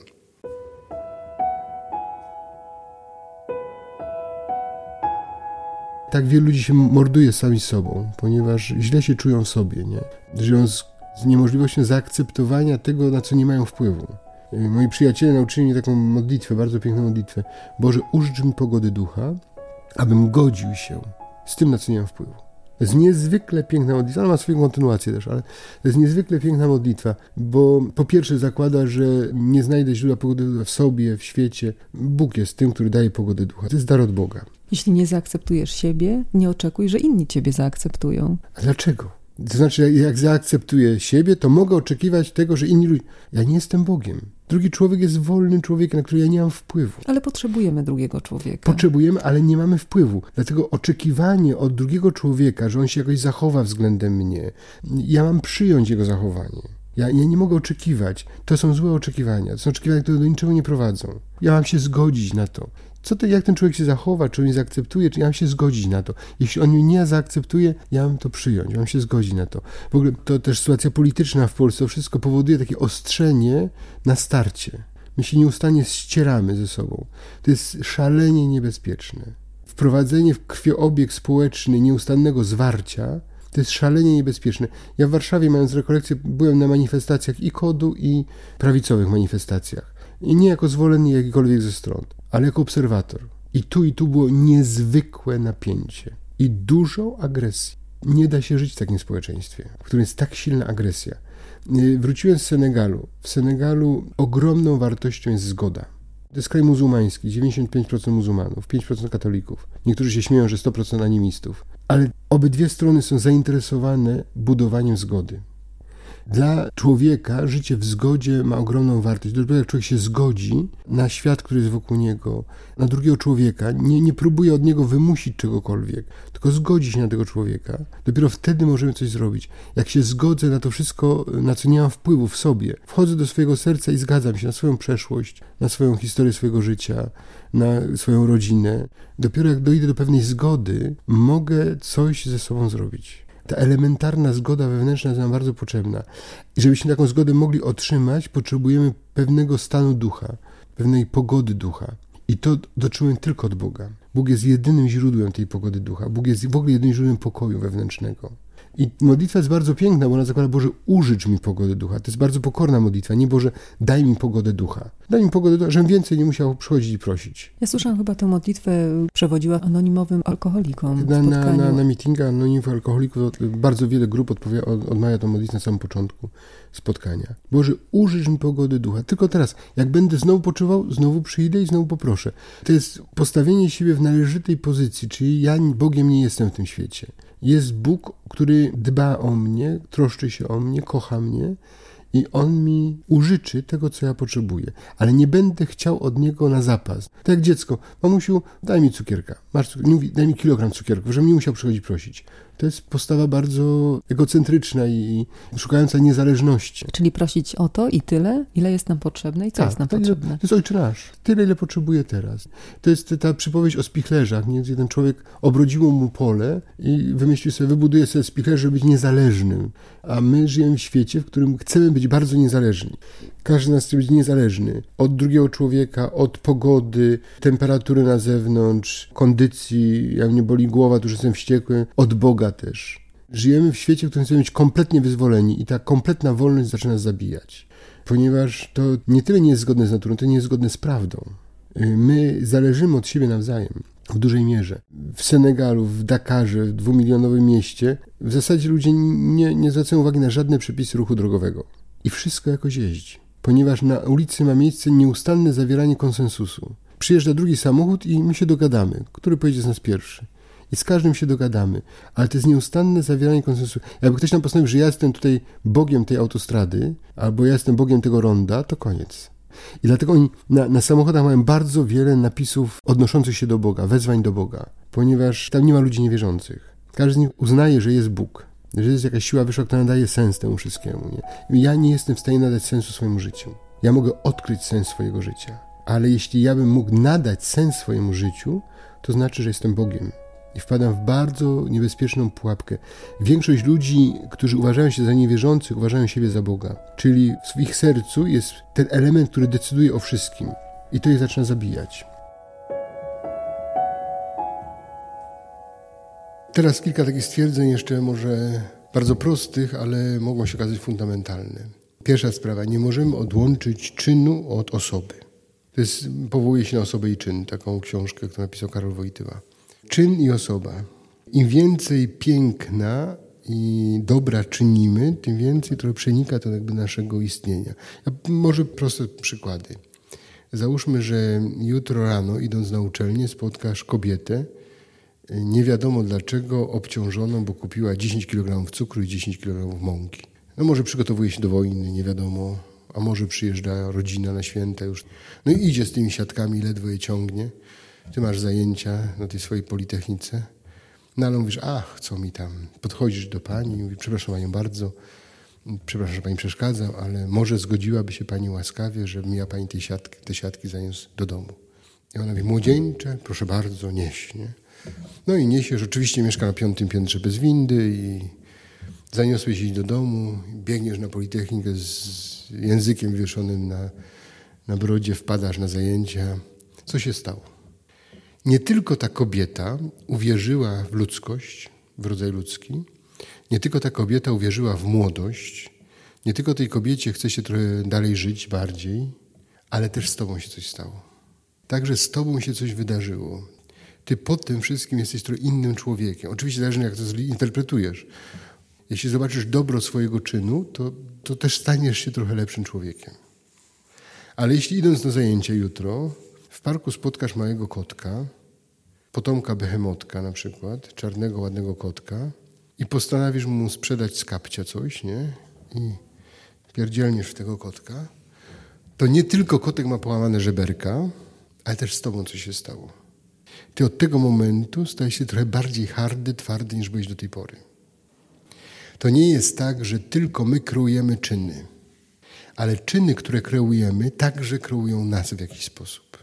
Tak wielu ludzi się morduje sami sobą, ponieważ źle się czują w sobie, nie? Żyją z niemożliwością zaakceptowania tego, na co nie mają wpływu. Moi przyjaciele nauczyli mnie taką modlitwę, bardzo piękną modlitwę. Boże, użycz mi pogody ducha, abym godził się z tym, na co nie mam wpływu. To jest niezwykle piękna modlitwa, ona ma swoją kontynuację też, ale to jest niezwykle piękna modlitwa, bo po pierwsze zakłada, że nie znajdę źródła pogody ducha w sobie, w świecie. Bóg jest tym, który daje pogodę ducha. To jest dar od Boga. Jeśli nie zaakceptujesz siebie, nie oczekuj, że inni ciebie zaakceptują. A dlaczego? To znaczy, jak zaakceptuję siebie, to mogę oczekiwać tego, że inni ludzie... Ja nie jestem Bogiem. Drugi człowiek jest wolnym człowiekiem, na który ja nie mam wpływu. Ale potrzebujemy drugiego człowieka. Potrzebujemy, ale nie mamy wpływu. Dlatego oczekiwanie od drugiego człowieka, że on się jakoś zachowa względem mnie, ja mam przyjąć jego zachowanie. Ja nie mogę oczekiwać. To są złe oczekiwania. To są oczekiwania, które do niczego nie prowadzą. Ja mam się zgodzić na to. Jak ten człowiek się zachowa, czy on mnie zaakceptuje, czy ja mam się zgodzić na to. Jeśli on mnie nie zaakceptuje, ja mam to przyjąć, mam się zgodzić na to. W ogóle to też sytuacja polityczna w Polsce, to wszystko powoduje takie ostrzenie na starcie. My się nieustannie ścieramy ze sobą. To jest szalenie niebezpieczne. Wprowadzenie w krwiobieg społeczny nieustannego zwarcia to jest szalenie niebezpieczne. Ja w Warszawie, mając rekolekcję, byłem na manifestacjach i KOD-u, i prawicowych manifestacjach. I nie jako zwolennik jakikolwiek ze stron, ale jako obserwator. I tu było niezwykłe napięcie i dużo agresji. Nie da się żyć w takim społeczeństwie, w którym jest tak silna agresja. Wróciłem z Senegalu. W Senegalu ogromną wartością jest zgoda. To jest kraj muzułmański, 95% muzułmanów, 5% katolików. Niektórzy się śmieją, że 100% animistów. Ale obydwie strony są zainteresowane budowaniem zgody. Dla człowieka życie w zgodzie ma ogromną wartość. Dopiero jak człowiek się zgodzi na świat, który jest wokół niego, na drugiego człowieka, nie próbuje od niego wymusić czegokolwiek, tylko zgodzi się na tego człowieka, dopiero wtedy możemy coś zrobić. Jak się zgodzę na to wszystko, na co nie mam wpływu w sobie, wchodzę do swojego serca i zgadzam się na swoją przeszłość, na swoją historię swojego życia, na swoją rodzinę. Dopiero jak dojdę do pewnej zgody, mogę coś ze sobą zrobić. Ta elementarna zgoda wewnętrzna jest nam bardzo potrzebna. I żebyśmy taką zgodę mogli otrzymać, potrzebujemy pewnego stanu ducha, pewnej pogody ducha. I to dotrzymujemy tylko od Boga. Bóg jest jedynym źródłem tej pogody ducha. Bóg jest w ogóle jedynym źródłem pokoju wewnętrznego. I modlitwa jest bardzo piękna, bo ona zakłada: Boże, użycz mi pogody ducha. To jest bardzo pokorna modlitwa. Nie Boże, daj mi pogodę ducha. Daj mi pogodę ducha, żebym więcej nie musiał przychodzić i prosić. Ja słyszałam, chyba tę modlitwę przewodziła anonimowym alkoholikom. Na meetingach anonimów alkoholików bardzo wiele grup odmawia tę modlitwę na samym początku spotkania. Boże, użycz mi pogody ducha. Tylko teraz, jak będę znowu potrzebował, znowu przyjdę i znowu poproszę. To jest postawienie siebie w należytej pozycji, czyli ja Bogiem nie jestem w tym świecie. Jest Bóg, który dba o mnie, troszczy się o mnie, kocha mnie i On mi użyczy tego, co ja potrzebuję. Ale nie będę chciał od Niego na zapas. Tak jak dziecko: mamusiu, daj mi cukierka. Nie mówi, daj mi kilogram cukierków, żebym nie musiał przychodzić prosić. To jest postawa bardzo egocentryczna i szukająca niezależności. Czyli prosić o to i tyle, ile jest nam potrzebne i co jest nam potrzebne. To jest Ojcze Nasz. Tyle, ile potrzebuję teraz. To jest ta przypowieść o spichlerzach, gdzie ten człowiek obrodziło mu pole i wymyślił sobie, wybuduje sobie spichlerz, żeby być niezależnym. A my żyjemy w świecie, w którym chcemy być bardzo niezależni. Każdy z nas chce być niezależny od drugiego człowieka, od pogody, temperatury na zewnątrz, kondycji, jak mnie boli głowa, to już jestem wściekły, od Boga też. Żyjemy w świecie, w którym chcemy być kompletnie wyzwoleni i ta kompletna wolność zaczyna nas zabijać. Ponieważ to nie tyle nie jest zgodne z naturą, to nie jest zgodne z prawdą. My zależymy od siebie nawzajem w dużej mierze. W Senegalu, w Dakarze, w 2-milionowym mieście w zasadzie ludzie nie zwracają uwagi na żadne przepisy ruchu drogowego. I wszystko jakoś jeździ. Ponieważ na ulicy ma miejsce nieustanne zawieranie konsensusu. Przyjeżdża drugi samochód i my się dogadamy, który pojedzie z nas pierwszy. I z każdym się dogadamy, ale to jest nieustanne zawieranie konsensusu. Jakby ktoś nam postanowił, że ja jestem tutaj Bogiem tej autostrady, albo ja jestem Bogiem tego ronda, to koniec. I dlatego oni na samochodach mają bardzo wiele napisów odnoszących się do Boga, wezwań do Boga, ponieważ tam nie ma ludzi niewierzących. Każdy z nich uznaje, że jest Bóg, że jest jakaś siła wyższa, która nadaje sens temu wszystkiemu. Nie? Ja nie jestem w stanie nadać sensu swojemu życiu. Ja mogę odkryć sens swojego życia, ale jeśli ja bym mógł nadać sens swojemu życiu, to znaczy, że jestem Bogiem. I wpadam w bardzo niebezpieczną pułapkę. Większość ludzi, którzy uważają się za niewierzących, uważają siebie za Boga. Czyli w ich sercu jest ten element, który decyduje o wszystkim. I to ich zaczyna zabijać. Teraz kilka takich stwierdzeń jeszcze może bardzo prostych, ale mogą się okazać fundamentalne. Pierwsza sprawa. Nie możemy odłączyć czynu od osoby. To jest, powołuje się na Osobę i czyn, taką książkę, którą napisał Karol Wojtyła. Czyn i osoba. Im więcej piękna i dobra czynimy, tym więcej trochę przenika to jakby naszego istnienia. Może proste przykłady. Załóżmy, że jutro rano, idąc na uczelnię, spotkasz kobietę, nie wiadomo dlaczego obciążoną, bo kupiła 10 kg cukru i 10 kg mąki. No może przygotowuje się do wojny, nie wiadomo, a może przyjeżdża rodzina na święta już. No i idzie z tymi siatkami, ledwo je ciągnie. Ty masz zajęcia na tej swojej politechnice. No ale mówisz, co mi tam? Podchodzisz do pani i mówisz, przepraszam panią bardzo, przepraszam, że pani przeszkadzam, ale może zgodziłaby się pani łaskawie, żebym ja pani te siatki zaniósł do domu. I ona mówi, młodzieńcze, proszę bardzo, nieś. Nie? No i niesiesz, oczywiście mieszka na 5. piętrze bez windy i zaniosłeś jej do domu, biegniesz na politechnikę z językiem wieszonym na brodzie, wpadasz na zajęcia. Co się stało? Nie tylko ta kobieta uwierzyła w ludzkość, w rodzaj ludzki, nie tylko ta kobieta uwierzyła w młodość, nie tylko tej kobiecie chce się trochę dalej żyć bardziej, ale też z tobą się coś stało. Także z tobą się coś wydarzyło. Ty po tym wszystkim jesteś trochę innym człowiekiem. Oczywiście zależy, jak to interpretujesz. Jeśli zobaczysz dobro swojego czynu, to też staniesz się trochę lepszym człowiekiem. Ale jeśli idąc na zajęcia jutro, w parku spotkasz małego kotka, potomka behemotka na przykład, czarnego, ładnego kotka i postanowisz mu sprzedać z kapcia coś, nie? I pierdzielniesz w tego kotka, to nie tylko kotek ma połamane żeberka, ale też z tobą coś się stało. Ty od tego momentu stajesz się trochę bardziej hardy, twardy niż byłeś do tej pory. To nie jest tak, że tylko my kreujemy czyny, ale czyny, które kreujemy, także kreują nas w jakiś sposób.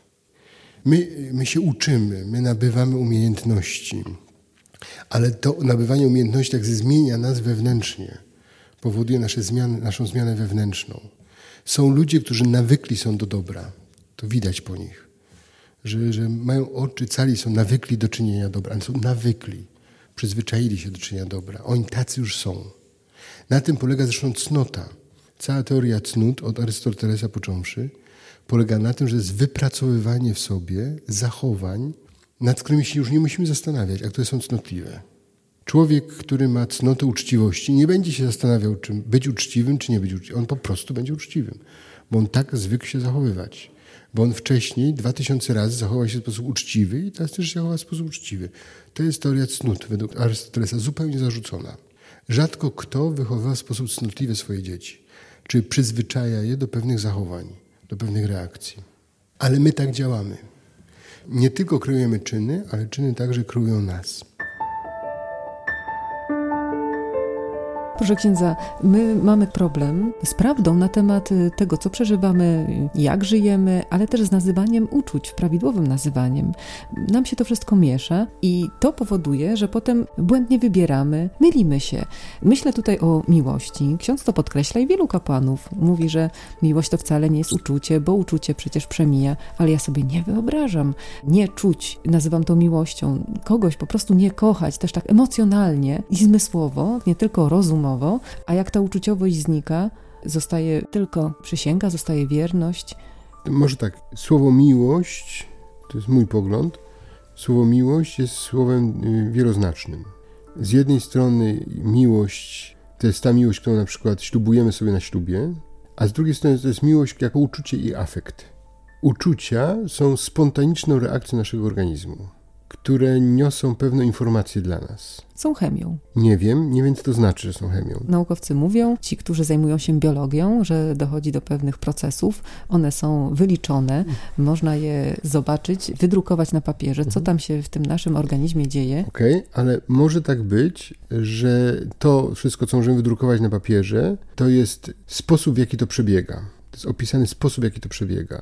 My się uczymy, my nabywamy umiejętności, ale to nabywanie umiejętności tak zmienia nas wewnętrznie, powoduje naszą zmianę wewnętrzną. Są ludzie, którzy nawykli są do dobra, to widać po nich, że mają oczy cali, są nawykli do czynienia dobra, ale są nawykli, przyzwyczaili się do czynienia dobra, oni tacy już są. Na tym polega zresztą cnota. Cała teoria cnót, od Arystotelesa począwszy, polega na tym, że jest wypracowywanie w sobie zachowań, nad którymi się już nie musimy zastanawiać, a które są cnotliwe. Człowiek, który ma cnotę uczciwości, nie będzie się zastanawiał, czy być uczciwym, czy nie być uczciwym. On po prostu będzie uczciwym, bo on tak zwykł się zachowywać. Bo on wcześniej 2000 razy zachował się w sposób uczciwy i teraz też się zachowa w sposób uczciwy. To jest teoria cnót według Arystotelesa zupełnie zarzucona. Rzadko kto wychowywa w sposób cnotliwy swoje dzieci, czy przyzwyczaja je do pewnych zachowań, do pewnych reakcji. Ale my tak działamy. Nie tylko kreujemy czyny, ale czyny także kreują nas. Proszę księdza, my mamy problem z prawdą na temat tego, co przeżywamy, jak żyjemy, ale też z nazywaniem uczuć, prawidłowym nazywaniem. Nam się to wszystko miesza i to powoduje, że potem błędnie wybieramy, mylimy się. Myślę tutaj o miłości. Ksiądz to podkreśla i wielu kapłanów mówi, że miłość to wcale nie jest uczucie, bo uczucie przecież przemija, ale ja sobie nie wyobrażam nie czuć, nazywam to miłością, kogoś po prostu nie kochać, też tak emocjonalnie i zmysłowo, nie tylko rozumowo, a jak ta uczuciowość znika, zostaje tylko przysięga, zostaje wierność. Może tak, słowo miłość, to jest mój pogląd, słowo miłość jest słowem wieloznacznym. Z jednej strony miłość to jest ta miłość, którą na przykład ślubujemy sobie na ślubie, a z drugiej strony to jest miłość jako uczucie i afekt. Uczucia są spontaniczną reakcją naszego organizmu, które niosą pewne informacje dla nas. Są chemią. Nie wiem, co to znaczy, że są chemią. Naukowcy mówią, ci, którzy zajmują się biologią, że dochodzi do pewnych procesów, one są wyliczone, można je zobaczyć, wydrukować na papierze, co tam się w tym naszym organizmie dzieje. Okej, ale może tak być, że to wszystko, co możemy wydrukować na papierze, to jest sposób, w jaki to przebiega. To jest opisany sposób, w jaki to przebiega.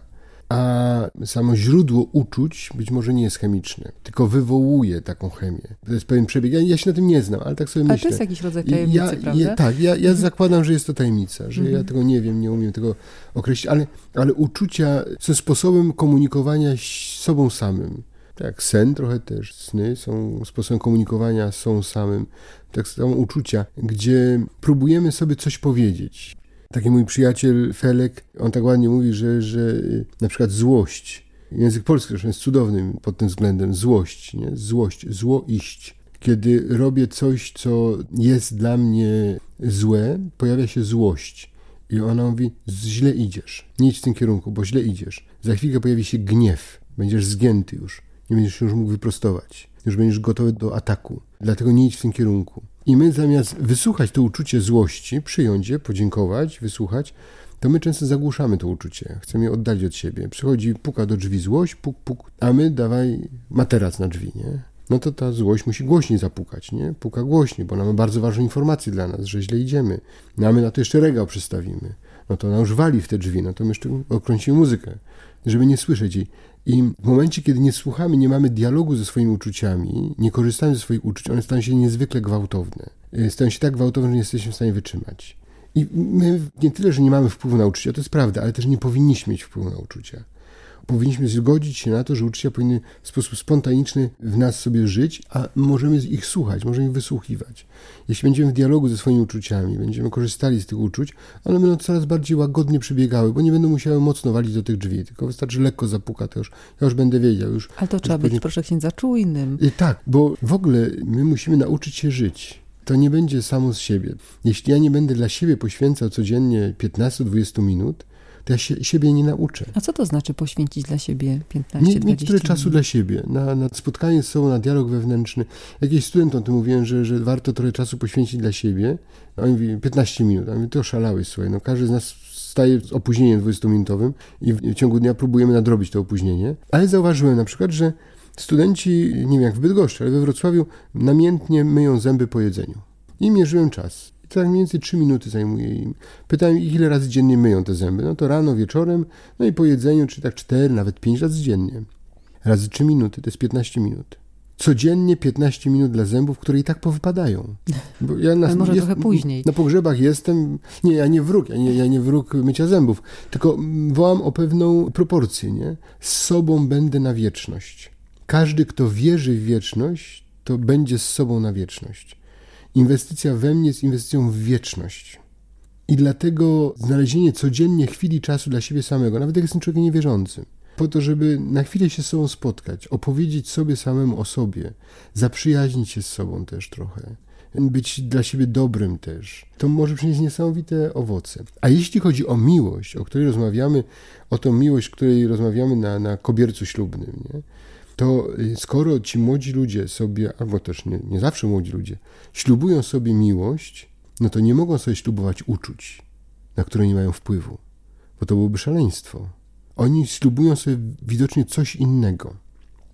A samo źródło uczuć być może nie jest chemiczne, tylko wywołuje taką chemię. To jest pewien przebieg. Ja się na tym nie znam, ale tak sobie myślę. Ale to jest jakiś rodzaj tajemnicy, prawda? Ja zakładam, że jest to tajemnica, że ja tego nie wiem, nie umiem tego określić, ale uczucia są sposobem komunikowania z sobą samym. Tak, sen trochę też, sny są sposobem komunikowania z sobą samym. Tak samo uczucia, gdzie próbujemy sobie coś powiedzieć. Taki mój przyjaciel Felek, on tak ładnie mówi, że na przykład złość, język polski zresztą jest cudowny pod tym względem, złość, nie? Złość, zło iść. Kiedy robię coś, co jest dla mnie złe, pojawia się złość. I ona mówi, źle idziesz, nie idź w tym kierunku, bo źle idziesz. Za chwilkę pojawi się gniew, będziesz zgięty już, nie będziesz się już mógł wyprostować, już będziesz gotowy do ataku, dlatego nie idź w tym kierunku. I my zamiast wysłuchać to uczucie złości, przyjąć je, podziękować, wysłuchać, to my często zagłuszamy to uczucie. Chcemy je oddalić od siebie. Przychodzi, puka do drzwi złość, puk, puk, a my dawaj materac na drzwi, nie? No to ta złość musi głośniej zapukać, nie? Puka głośniej, bo ona ma bardzo ważną informację dla nas, że źle idziemy. No a my na to jeszcze regał przystawimy. No to ona już wali w te drzwi, no to my jeszcze okręcimy muzykę, żeby nie słyszeć jej. I w momencie, kiedy nie słuchamy, nie mamy dialogu ze swoimi uczuciami, nie korzystamy ze swoich uczuć, one stają się niezwykle gwałtowne. Stają się tak gwałtowne, że nie jesteśmy w stanie wytrzymać. I my nie tyle, że nie mamy wpływu na uczucia, to jest prawda, ale też nie powinniśmy mieć wpływu na uczucia. Powinniśmy zgodzić się na to, że uczucia powinny w sposób spontaniczny w nas sobie żyć, a możemy ich słuchać, możemy ich wysłuchiwać. Jeśli będziemy w dialogu ze swoimi uczuciami, będziemy korzystali z tych uczuć, one będą coraz bardziej łagodnie przebiegały, bo nie będą musiały mocno walić do tych drzwi, tylko wystarczy lekko zapuka, to ja już będę wiedział. Ale to trzeba być, proszę księdza, czujnym. Tak, bo w ogóle my musimy nauczyć się żyć. To nie będzie samo z siebie. Jeśli ja nie będę dla siebie poświęcał codziennie 15-20 minut, to ja siebie nie nauczę. A co to znaczy poświęcić dla siebie 15-20 minut? Mieć tyle czasu dla siebie, na spotkanie z sobą, na dialog wewnętrzny. Jakiś studentom to mówiłem, że warto trochę czasu poświęcić dla siebie. A on mówi 15 minut. A ja mówię, to oszalałeś, słuchaj. No każdy z nas wstaje z opóźnieniem 20-minutowym i w ciągu dnia próbujemy nadrobić to opóźnienie. Ale zauważyłem na przykład, że studenci, nie wiem jak w Bydgoszczy, ale we Wrocławiu namiętnie myją zęby po jedzeniu. I mierzyłem czas. I tak mniej więcej 3 minuty zajmuje im. Pytałem ich, ile razy dziennie myją te zęby. No to rano, wieczorem, no i po jedzeniu, czy tak 4, nawet 5 razy dziennie. Razy 3 minuty, to jest 15 minut. Codziennie 15 minut dla zębów, które i tak powypadają. Bo ja ale może trochę później. Na pogrzebach jestem, nie, ja nie wróg mycia zębów, tylko wołam o pewną proporcję, nie? Z sobą będę na wieczność. Każdy, kto wierzy w wieczność, to będzie z sobą na wieczność. Inwestycja we mnie jest inwestycją w wieczność. I dlatego znalezienie codziennie chwili czasu dla siebie samego, nawet jak jestem człowiekiem niewierzącym, po to, żeby na chwilę się z sobą spotkać, opowiedzieć sobie samemu o sobie, zaprzyjaźnić się z sobą też trochę, być dla siebie dobrym też, to może przynieść niesamowite owoce. A jeśli chodzi o miłość, o której rozmawiamy, o tą miłość, o której rozmawiamy na kobiercu ślubnym, nie? To skoro ci młodzi ludzie sobie, albo też nie zawsze młodzi ludzie, ślubują sobie miłość, no to nie mogą sobie ślubować uczuć, na które nie mają wpływu, bo to byłoby szaleństwo. Oni ślubują sobie widocznie coś innego.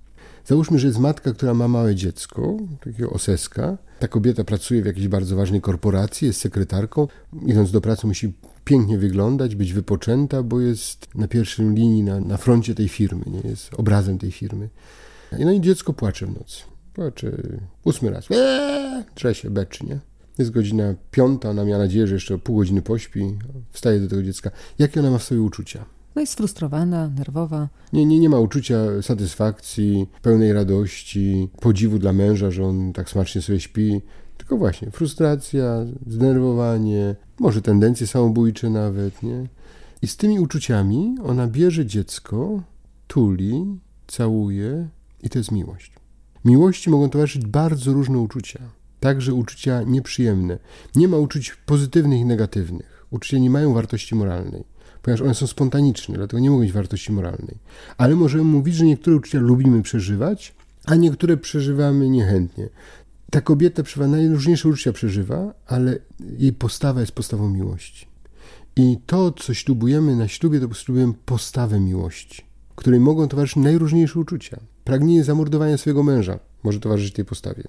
Załóżmy, że jest matka, która ma małe dziecko, takiego oseska. Ta kobieta pracuje w jakiejś bardzo ważnej korporacji, jest sekretarką. Idąc do pracy musi pięknie wyglądać, być wypoczęta, bo jest na pierwszej linii, na froncie tej firmy, nie? Jest obrazem tej firmy. No i dziecko płacze w nocy. Płacze 8 raz. Drze się, beczy, nie? Jest godzina 5, ona miała nadzieję, że jeszcze pół godziny pośpi. Wstaje do tego dziecka. Jakie ona ma w sobie uczucia? No jest sfrustrowana, nerwowa. Nie ma uczucia satysfakcji, pełnej radości, podziwu dla męża, że on tak smacznie sobie śpi. Tylko właśnie frustracja, zdenerwowanie, może tendencje samobójcze nawet, nie? I z tymi uczuciami ona bierze dziecko, tuli, całuje i to jest miłość. Miłości mogą towarzyszyć bardzo różne uczucia, także uczucia nieprzyjemne. Nie ma uczuć pozytywnych i negatywnych. Uczucia nie mają wartości moralnej, ponieważ one są spontaniczne, dlatego nie mogą mieć wartości moralnej. Ale możemy mówić, że niektóre uczucia lubimy przeżywać, a niektóre przeżywamy niechętnie. Ta kobieta najróżniejsze uczucia przeżywa, ale jej postawa jest postawą miłości. I to, co ślubujemy na ślubie, to ślubujemy postawę miłości, której mogą towarzyszyć najróżniejsze uczucia. Pragnienie zamordowania swojego męża może towarzyszyć tej postawie.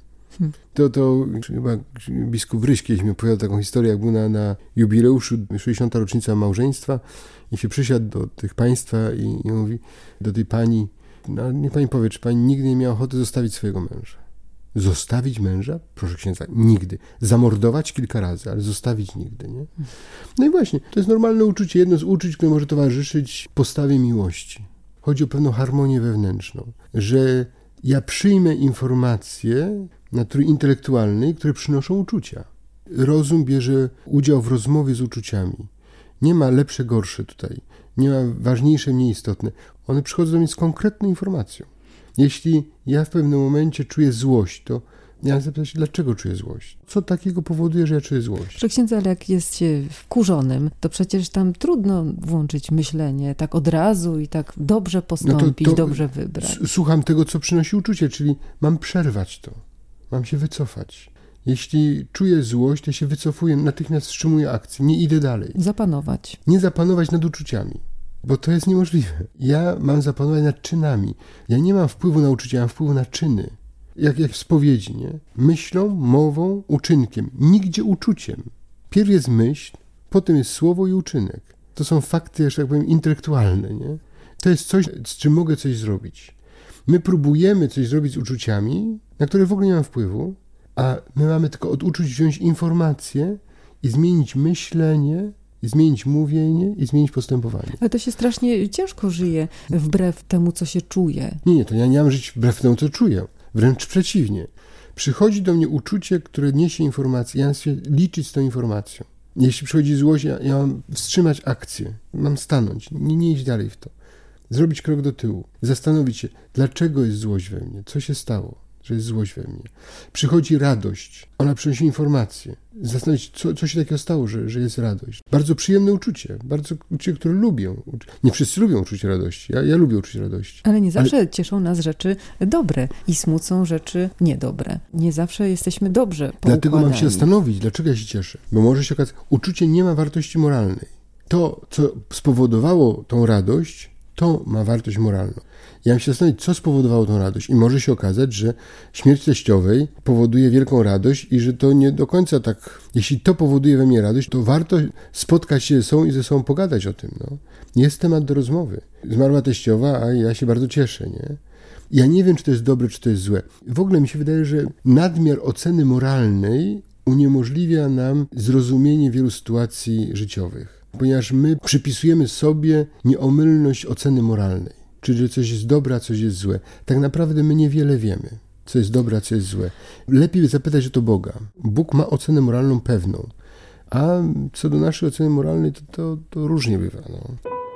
To chyba biskup Ryś kiedyś mi opowiadał taką historię, jak był na jubileuszu 60. rocznica małżeństwa i się przysiadł do tych państwa i mówi do tej pani, no niech pani powie, czy pani nigdy nie miała ochoty zostawić swojego męża? Zostawić męża? Proszę księdza, nigdy. Zamordować kilka razy, ale zostawić nigdy, nie? No i właśnie, to jest normalne uczucie, jedno z uczuć, które może towarzyszyć postawie miłości. Chodzi o pewną harmonię wewnętrzną, że ja przyjmę informacje natury intelektualnej, które przynoszą uczucia. Rozum bierze udział w rozmowie z uczuciami. Nie ma lepsze, gorsze tutaj. Nie ma ważniejsze, mniej istotne. One przychodzą do mnie z konkretną informacją. Jeśli ja w pewnym momencie czuję złość, to ja zapytam się, dlaczego czuję złość? Co takiego powoduje, że ja czuję złość? Proszę księdza, ale jak jest się wkurzonym, to przecież tam trudno włączyć myślenie tak od razu i tak dobrze postąpić, dobrze wybrać. Słucham tego, co przynosi uczucie, czyli mam przerwać to. Mam się wycofać. Jeśli czuję złość, to się wycofuję, natychmiast wstrzymuję akcję, nie idę dalej. Zapanować. Nie zapanować nad uczuciami, bo to jest niemożliwe. Ja mam zapanować nad czynami. Ja nie mam wpływu na uczucia, ja mam wpływu na czyny. Jak w spowiedzi, nie? Myślą, mową, uczynkiem. Nigdzie uczuciem. Pierw jest myśl, potem jest słowo i uczynek. To są fakty, że tak powiem, intelektualne, nie? To jest coś, z czym mogę coś zrobić. My próbujemy coś zrobić z uczuciami, na które w ogóle nie mam wpływu, a my mamy tylko od uczuć wziąć informacje i zmienić myślenie, i zmienić mówienie, i zmienić postępowanie. Ale to się strasznie ciężko żyje wbrew temu, co się czuje. Nie, to ja nie mam żyć wbrew temu, co czuję. Wręcz przeciwnie. Przychodzi do mnie uczucie, które niesie informację. Ja mam się liczyć z tą informacją. Jeśli przychodzi złość, ja mam wstrzymać akcję. Mam stanąć, nie iść dalej w to. Zrobić krok do tyłu. Zastanowić się, dlaczego jest złość we mnie, co się stało, że jest złość we mnie. Przychodzi radość, ona przynosi informację. Zastanowić się, co się takiego stało, że jest radość. Bardzo przyjemne uczucie, bardzo uczucie, które lubię. Nie wszyscy lubią uczucie radości, ja lubię uczucie radości. Ale nie zawsze cieszą nas rzeczy dobre i smucą rzeczy niedobre. Nie zawsze jesteśmy dobrze poukładani. Dlatego mam się zastanowić, dlaczego ja się cieszę. Bo może się okazać, uczucie nie ma wartości moralnej. To, co spowodowało tą radość, to ma wartość moralną. Ja mam się zastanowić, co spowodowało tą radość. I może się okazać, że śmierć teściowej powoduje wielką radość i że to nie do końca tak... Jeśli to powoduje we mnie radość, to warto spotkać się ze sobą i ze sobą pogadać o tym. No. Jest temat do rozmowy. Zmarła teściowa, a ja się bardzo cieszę, nie? Ja nie wiem, czy to jest dobre, czy to jest złe. W ogóle mi się wydaje, że nadmiar oceny moralnej uniemożliwia nam zrozumienie wielu sytuacji życiowych. Ponieważ my przypisujemy sobie nieomylność oceny moralnej. Czyli, że coś jest dobre, a coś jest złe. Tak naprawdę my niewiele wiemy, co jest dobre, a co jest złe. Lepiej zapytać o to Boga. Bóg ma ocenę moralną pewną. A co do naszej oceny moralnej, to różnie bywa. No.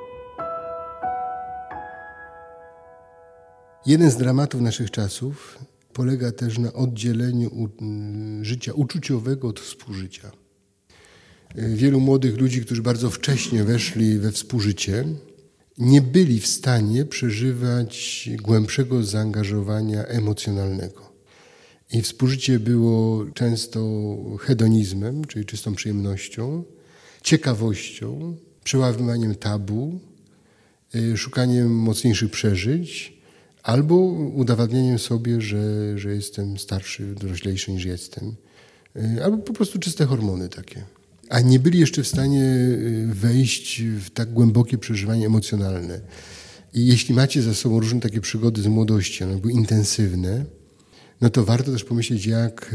Jeden z dramatów naszych czasów polega też na oddzieleniu życia uczuciowego od współżycia. Wielu młodych ludzi, którzy bardzo wcześnie weszli we współżycie, nie byli w stanie przeżywać głębszego zaangażowania emocjonalnego. I współżycie było często hedonizmem, czyli czystą przyjemnością, ciekawością, przełamywaniem tabu, szukaniem mocniejszych przeżyć, Albo udowadnianiem sobie, że jestem starszy, doroślejszy niż jestem. Albo po prostu czyste hormony takie. A nie byli jeszcze w stanie wejść w tak głębokie przeżywanie emocjonalne. I jeśli macie za sobą różne takie przygody z młodości, one były intensywne, no to warto też pomyśleć,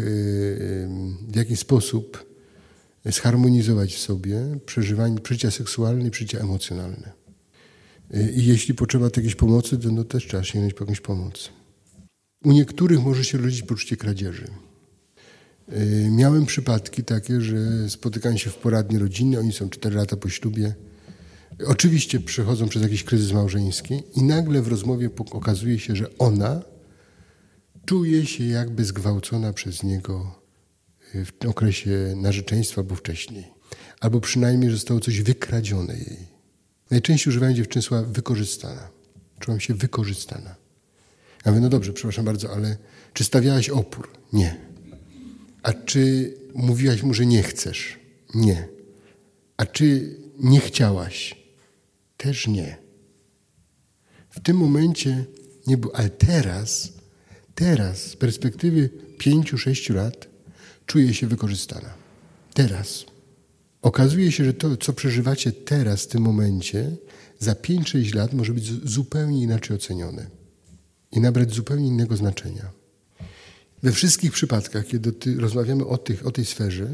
w jaki sposób zharmonizować w sobie przeżycia seksualne i przeżycia emocjonalne. I jeśli potrzeba jakiejś pomocy, to no też trzeba sięgnąć po jakąś pomoc. U niektórych może się rodzić poczucie kradzieży. Miałem przypadki takie, że spotykałem się w poradni rodzinnej, oni są 4 lata po ślubie. Oczywiście przechodzą przez jakiś kryzys małżeński i nagle w rozmowie okazuje się, że ona czuje się jakby zgwałcona przez niego w okresie narzeczeństwa albo wcześniej. Albo przynajmniej, że zostało coś wykradzione jej. Najczęściej używają dziewczyny słowa wykorzystana. Czułam się wykorzystana. Ja mówię, no dobrze, przepraszam bardzo, ale czy stawiałaś opór? Nie. A czy mówiłaś mu, że nie chcesz? Nie. A czy nie chciałaś? Też nie. W tym momencie nie było, ale teraz z perspektywy 5-6 lat czuję się wykorzystana. Teraz. Okazuje się, że to, co przeżywacie teraz, w tym momencie, za 5-6 lat może być zupełnie inaczej ocenione i nabrać zupełnie innego znaczenia. We wszystkich przypadkach, kiedy rozmawiamy o tej sferze,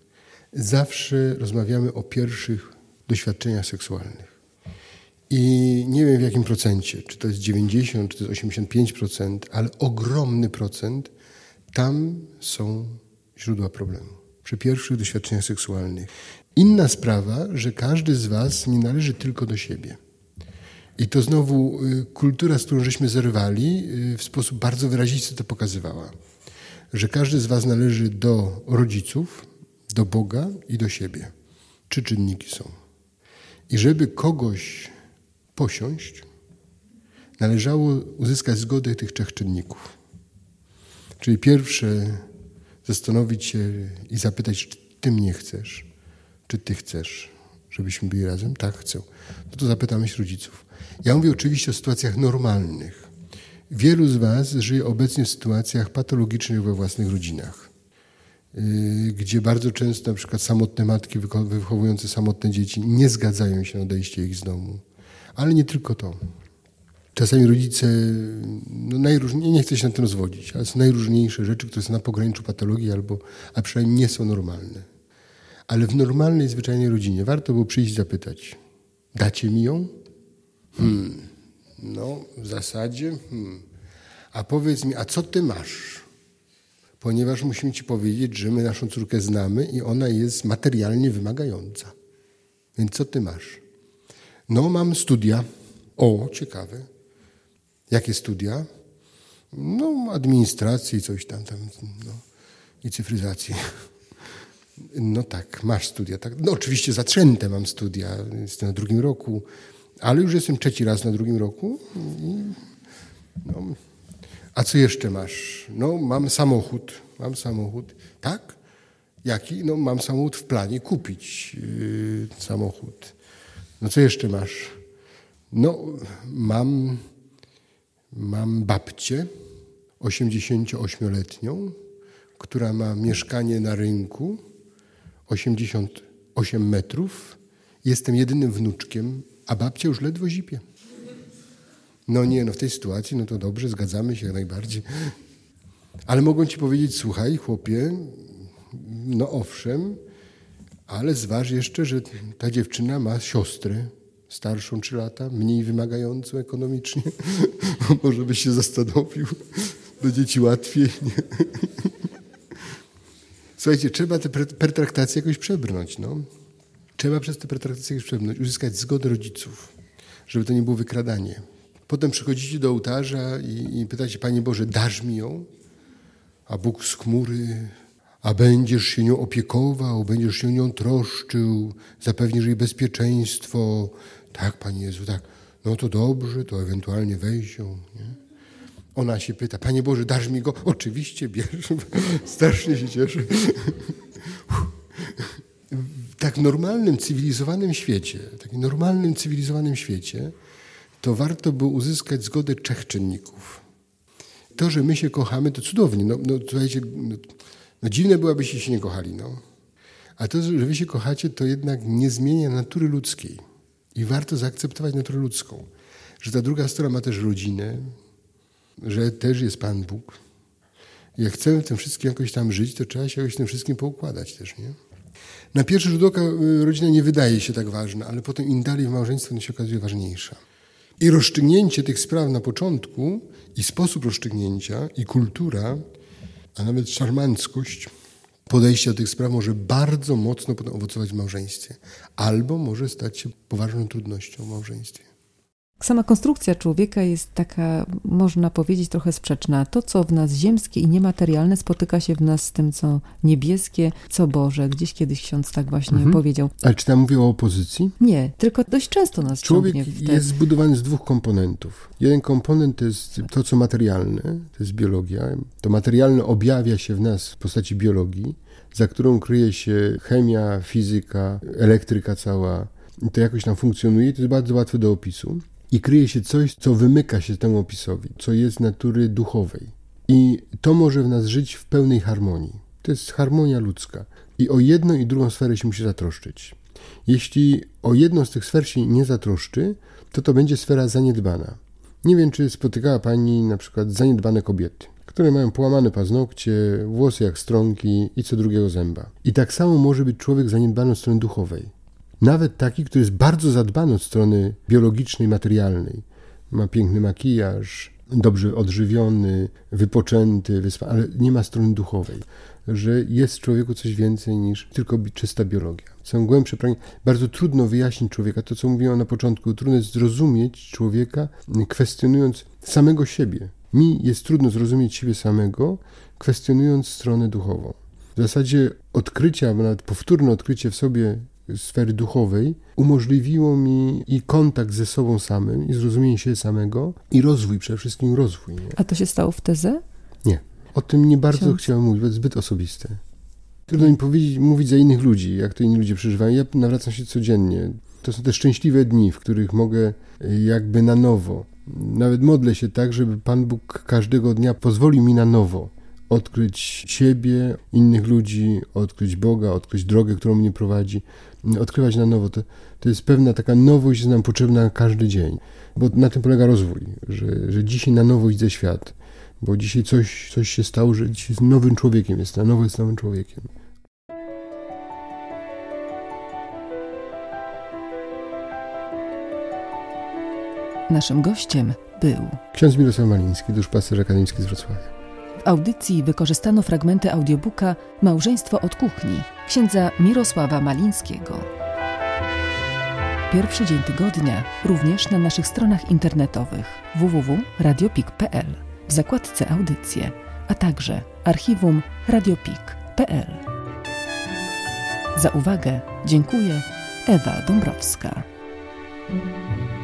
zawsze rozmawiamy o pierwszych doświadczeniach seksualnych. I nie wiem w jakim procencie, czy to jest 90, czy to jest 85%, ale ogromny procent, tam są źródła problemu. Przy pierwszych doświadczeniach seksualnych. Inna sprawa, że każdy z was nie należy tylko do siebie. I to znowu kultura, z którą żeśmy zerwali, w sposób bardzo wyrazisty to pokazywała. Że każdy z was należy do rodziców, do Boga i do siebie. 3 czynniki są. I żeby kogoś posiąść, należało uzyskać zgodę tych 3 czynników. Czyli pierwsze, zastanowić się i zapytać, czy ty mnie chcesz, czy ty chcesz, żebyśmy byli razem? Tak, chcę. No to zapytamy się rodziców. Ja mówię oczywiście o sytuacjach normalnych. Wielu z was żyje obecnie w sytuacjach patologicznych we własnych rodzinach, gdzie bardzo często na przykład samotne matki wychowujące samotne dzieci nie zgadzają się na odejście ich z domu. Ale nie tylko to. Czasami rodzice, nie chcę się na tym rozwodzić, ale są najróżniejsze rzeczy, które są na pograniczu patologii a przynajmniej nie są normalne. Ale w normalnej, zwyczajnej rodzinie warto było przyjść i zapytać, dacie mi ją? No, w zasadzie. A powiedz mi, a co ty masz? Ponieważ musimy ci powiedzieć, że my naszą córkę znamy i ona jest materialnie wymagająca. Więc co ty masz? No, mam studia. O, ciekawe. Jakie studia? No, administracji, coś tam i cyfryzacji. No tak, masz studia. Tak. No oczywiście zatrzęte mam studia, jestem na 2. roku, ale już jestem 3. raz na 2. roku. No. A co jeszcze masz? No, mam samochód. Tak? Jaki? No, mam samochód w planie kupić samochód. No, co jeszcze masz? No, mam babcię 88-letnią, która ma mieszkanie na rynku 88 metrów. Jestem jedynym wnuczkiem, a babcia już ledwo zipie. No nie, w tej sytuacji, no to dobrze, zgadzamy się jak najbardziej. Ale mogą ci powiedzieć, słuchaj, chłopie, no owszem, ale zważ jeszcze, że ta dziewczyna ma siostrę starszą 3 lata, mniej wymagającą ekonomicznie. Może byś się zastanowił, będzie ci łatwiej. Słuchajcie, trzeba te pertraktacje jakoś przebrnąć. Trzeba przez te pertraktacje jakoś przebrnąć, uzyskać zgodę rodziców, żeby to nie było wykradanie. Potem przychodzicie do ołtarza i pytacie, Panie Boże, dasz mi ją? A Bóg z chmury, a będziesz się nią opiekował, będziesz się nią troszczył, zapewnisz jej bezpieczeństwo. Tak, Panie Jezu, tak. No to dobrze, to ewentualnie weź ją. Nie? Ona się pyta, Panie Boże, dasz mi go? Oczywiście, bierz. Strasznie się cieszę. W tak normalnym, cywilizowanym świecie, to warto było uzyskać zgodę 3 czynników. To, że my się kochamy, to cudownie. Słuchajcie, dziwne było, abyście się nie kochali. A to, że wy się kochacie, to jednak nie zmienia natury ludzkiej. I warto zaakceptować naturę ludzką. Że ta druga strona ma też rodzinę, że też jest Pan Bóg. Jak chcemy w tym wszystkim jakoś tam żyć, to trzeba się jakoś w tym wszystkim poukładać też, nie? Na pierwszy rzut oka rodzina nie wydaje się tak ważna, ale potem im dalej w małżeństwie ona się okazuje ważniejsza. I rozstrzygnięcie tych spraw na początku, i sposób rozstrzygnięcia, i kultura, a nawet szarmanckość podejścia do tych spraw może bardzo mocno potem owocować w małżeństwie. Albo może stać się poważną trudnością w małżeństwie. Sama konstrukcja człowieka jest taka, można powiedzieć, trochę sprzeczna. To, co w nas ziemskie i niematerialne, spotyka się w nas z tym, co niebieskie, co Boże. Gdzieś kiedyś ksiądz tak właśnie powiedział. Ale czy tam mówię o opozycji? Nie, tylko dość często nas człowiek ciągnie w te... jest zbudowany z 2 komponentów. Jeden komponent to jest to, co materialne, to jest biologia. To materialne objawia się w nas w postaci biologii, za którą kryje się chemia, fizyka, elektryka cała. I to jakoś tam funkcjonuje, to jest bardzo łatwe do opisu. I kryje się coś, co wymyka się temu opisowi, co jest natury duchowej. I to może w nas żyć w pełnej harmonii. To jest harmonia ludzka. I o jedną i drugą sferę się musi zatroszczyć. Jeśli o jedną z tych sfer się nie zatroszczy, to będzie sfera zaniedbana. Nie wiem, czy spotykała Pani na przykład zaniedbane kobiety, które mają połamane paznokcie, włosy jak stronki i co drugiego zęba. I tak samo może być człowiek zaniedbany od strony duchowej. Nawet taki, który jest bardzo zadbany od strony biologicznej, materialnej. Ma piękny makijaż, dobrze odżywiony, wypoczęty, ale nie ma strony duchowej. Że jest w człowieku coś więcej niż tylko czysta biologia. Są głębsze pragnienia. Bardzo trudno wyjaśnić człowieka. To, co mówiłam na początku, trudno jest zrozumieć człowieka, kwestionując samego siebie. Mi jest trudno zrozumieć siebie samego, kwestionując stronę duchową. W zasadzie odkrycie, albo nawet powtórne odkrycie w sobie sfery duchowej umożliwiło mi i kontakt ze sobą samym, i zrozumienie siebie samego, i rozwój, przede wszystkim rozwój. Nie? A to się stało w tezę? Nie. O tym nie bardzo chciałem mówić, bo to jest zbyt osobiste. Trudno mi mówić za innych ludzi, jak to inni ludzie przeżywają. Ja nawracam się codziennie. To są te szczęśliwe dni, w których mogę jakby na nowo, nawet modlę się tak, żeby Pan Bóg każdego dnia pozwolił mi na nowo odkryć siebie, innych ludzi, odkryć Boga, odkryć drogę, którą mnie prowadzi, odkrywać na nowo. To jest pewna taka nowość, jest nam potrzebna każdy dzień, bo na tym polega rozwój, że dzisiaj na nowo widzę świat, bo dzisiaj coś się stało, że dzisiaj jest nowym człowiekiem, jest na nowo jest nowym człowiekiem. Naszym gościem był ksiądz Mirosław Maliński, duszpasterz akademicki z Wrocławia. W audycji wykorzystano fragmenty audiobooka Małżeństwo od kuchni księdza Mirosława Malińskiego. Pierwszy dzień tygodnia również na naszych stronach internetowych www.radiopik.pl w zakładce audycje, a także archiwum radiopik.pl. Za uwagę dziękuję Ewa Dąbrowska.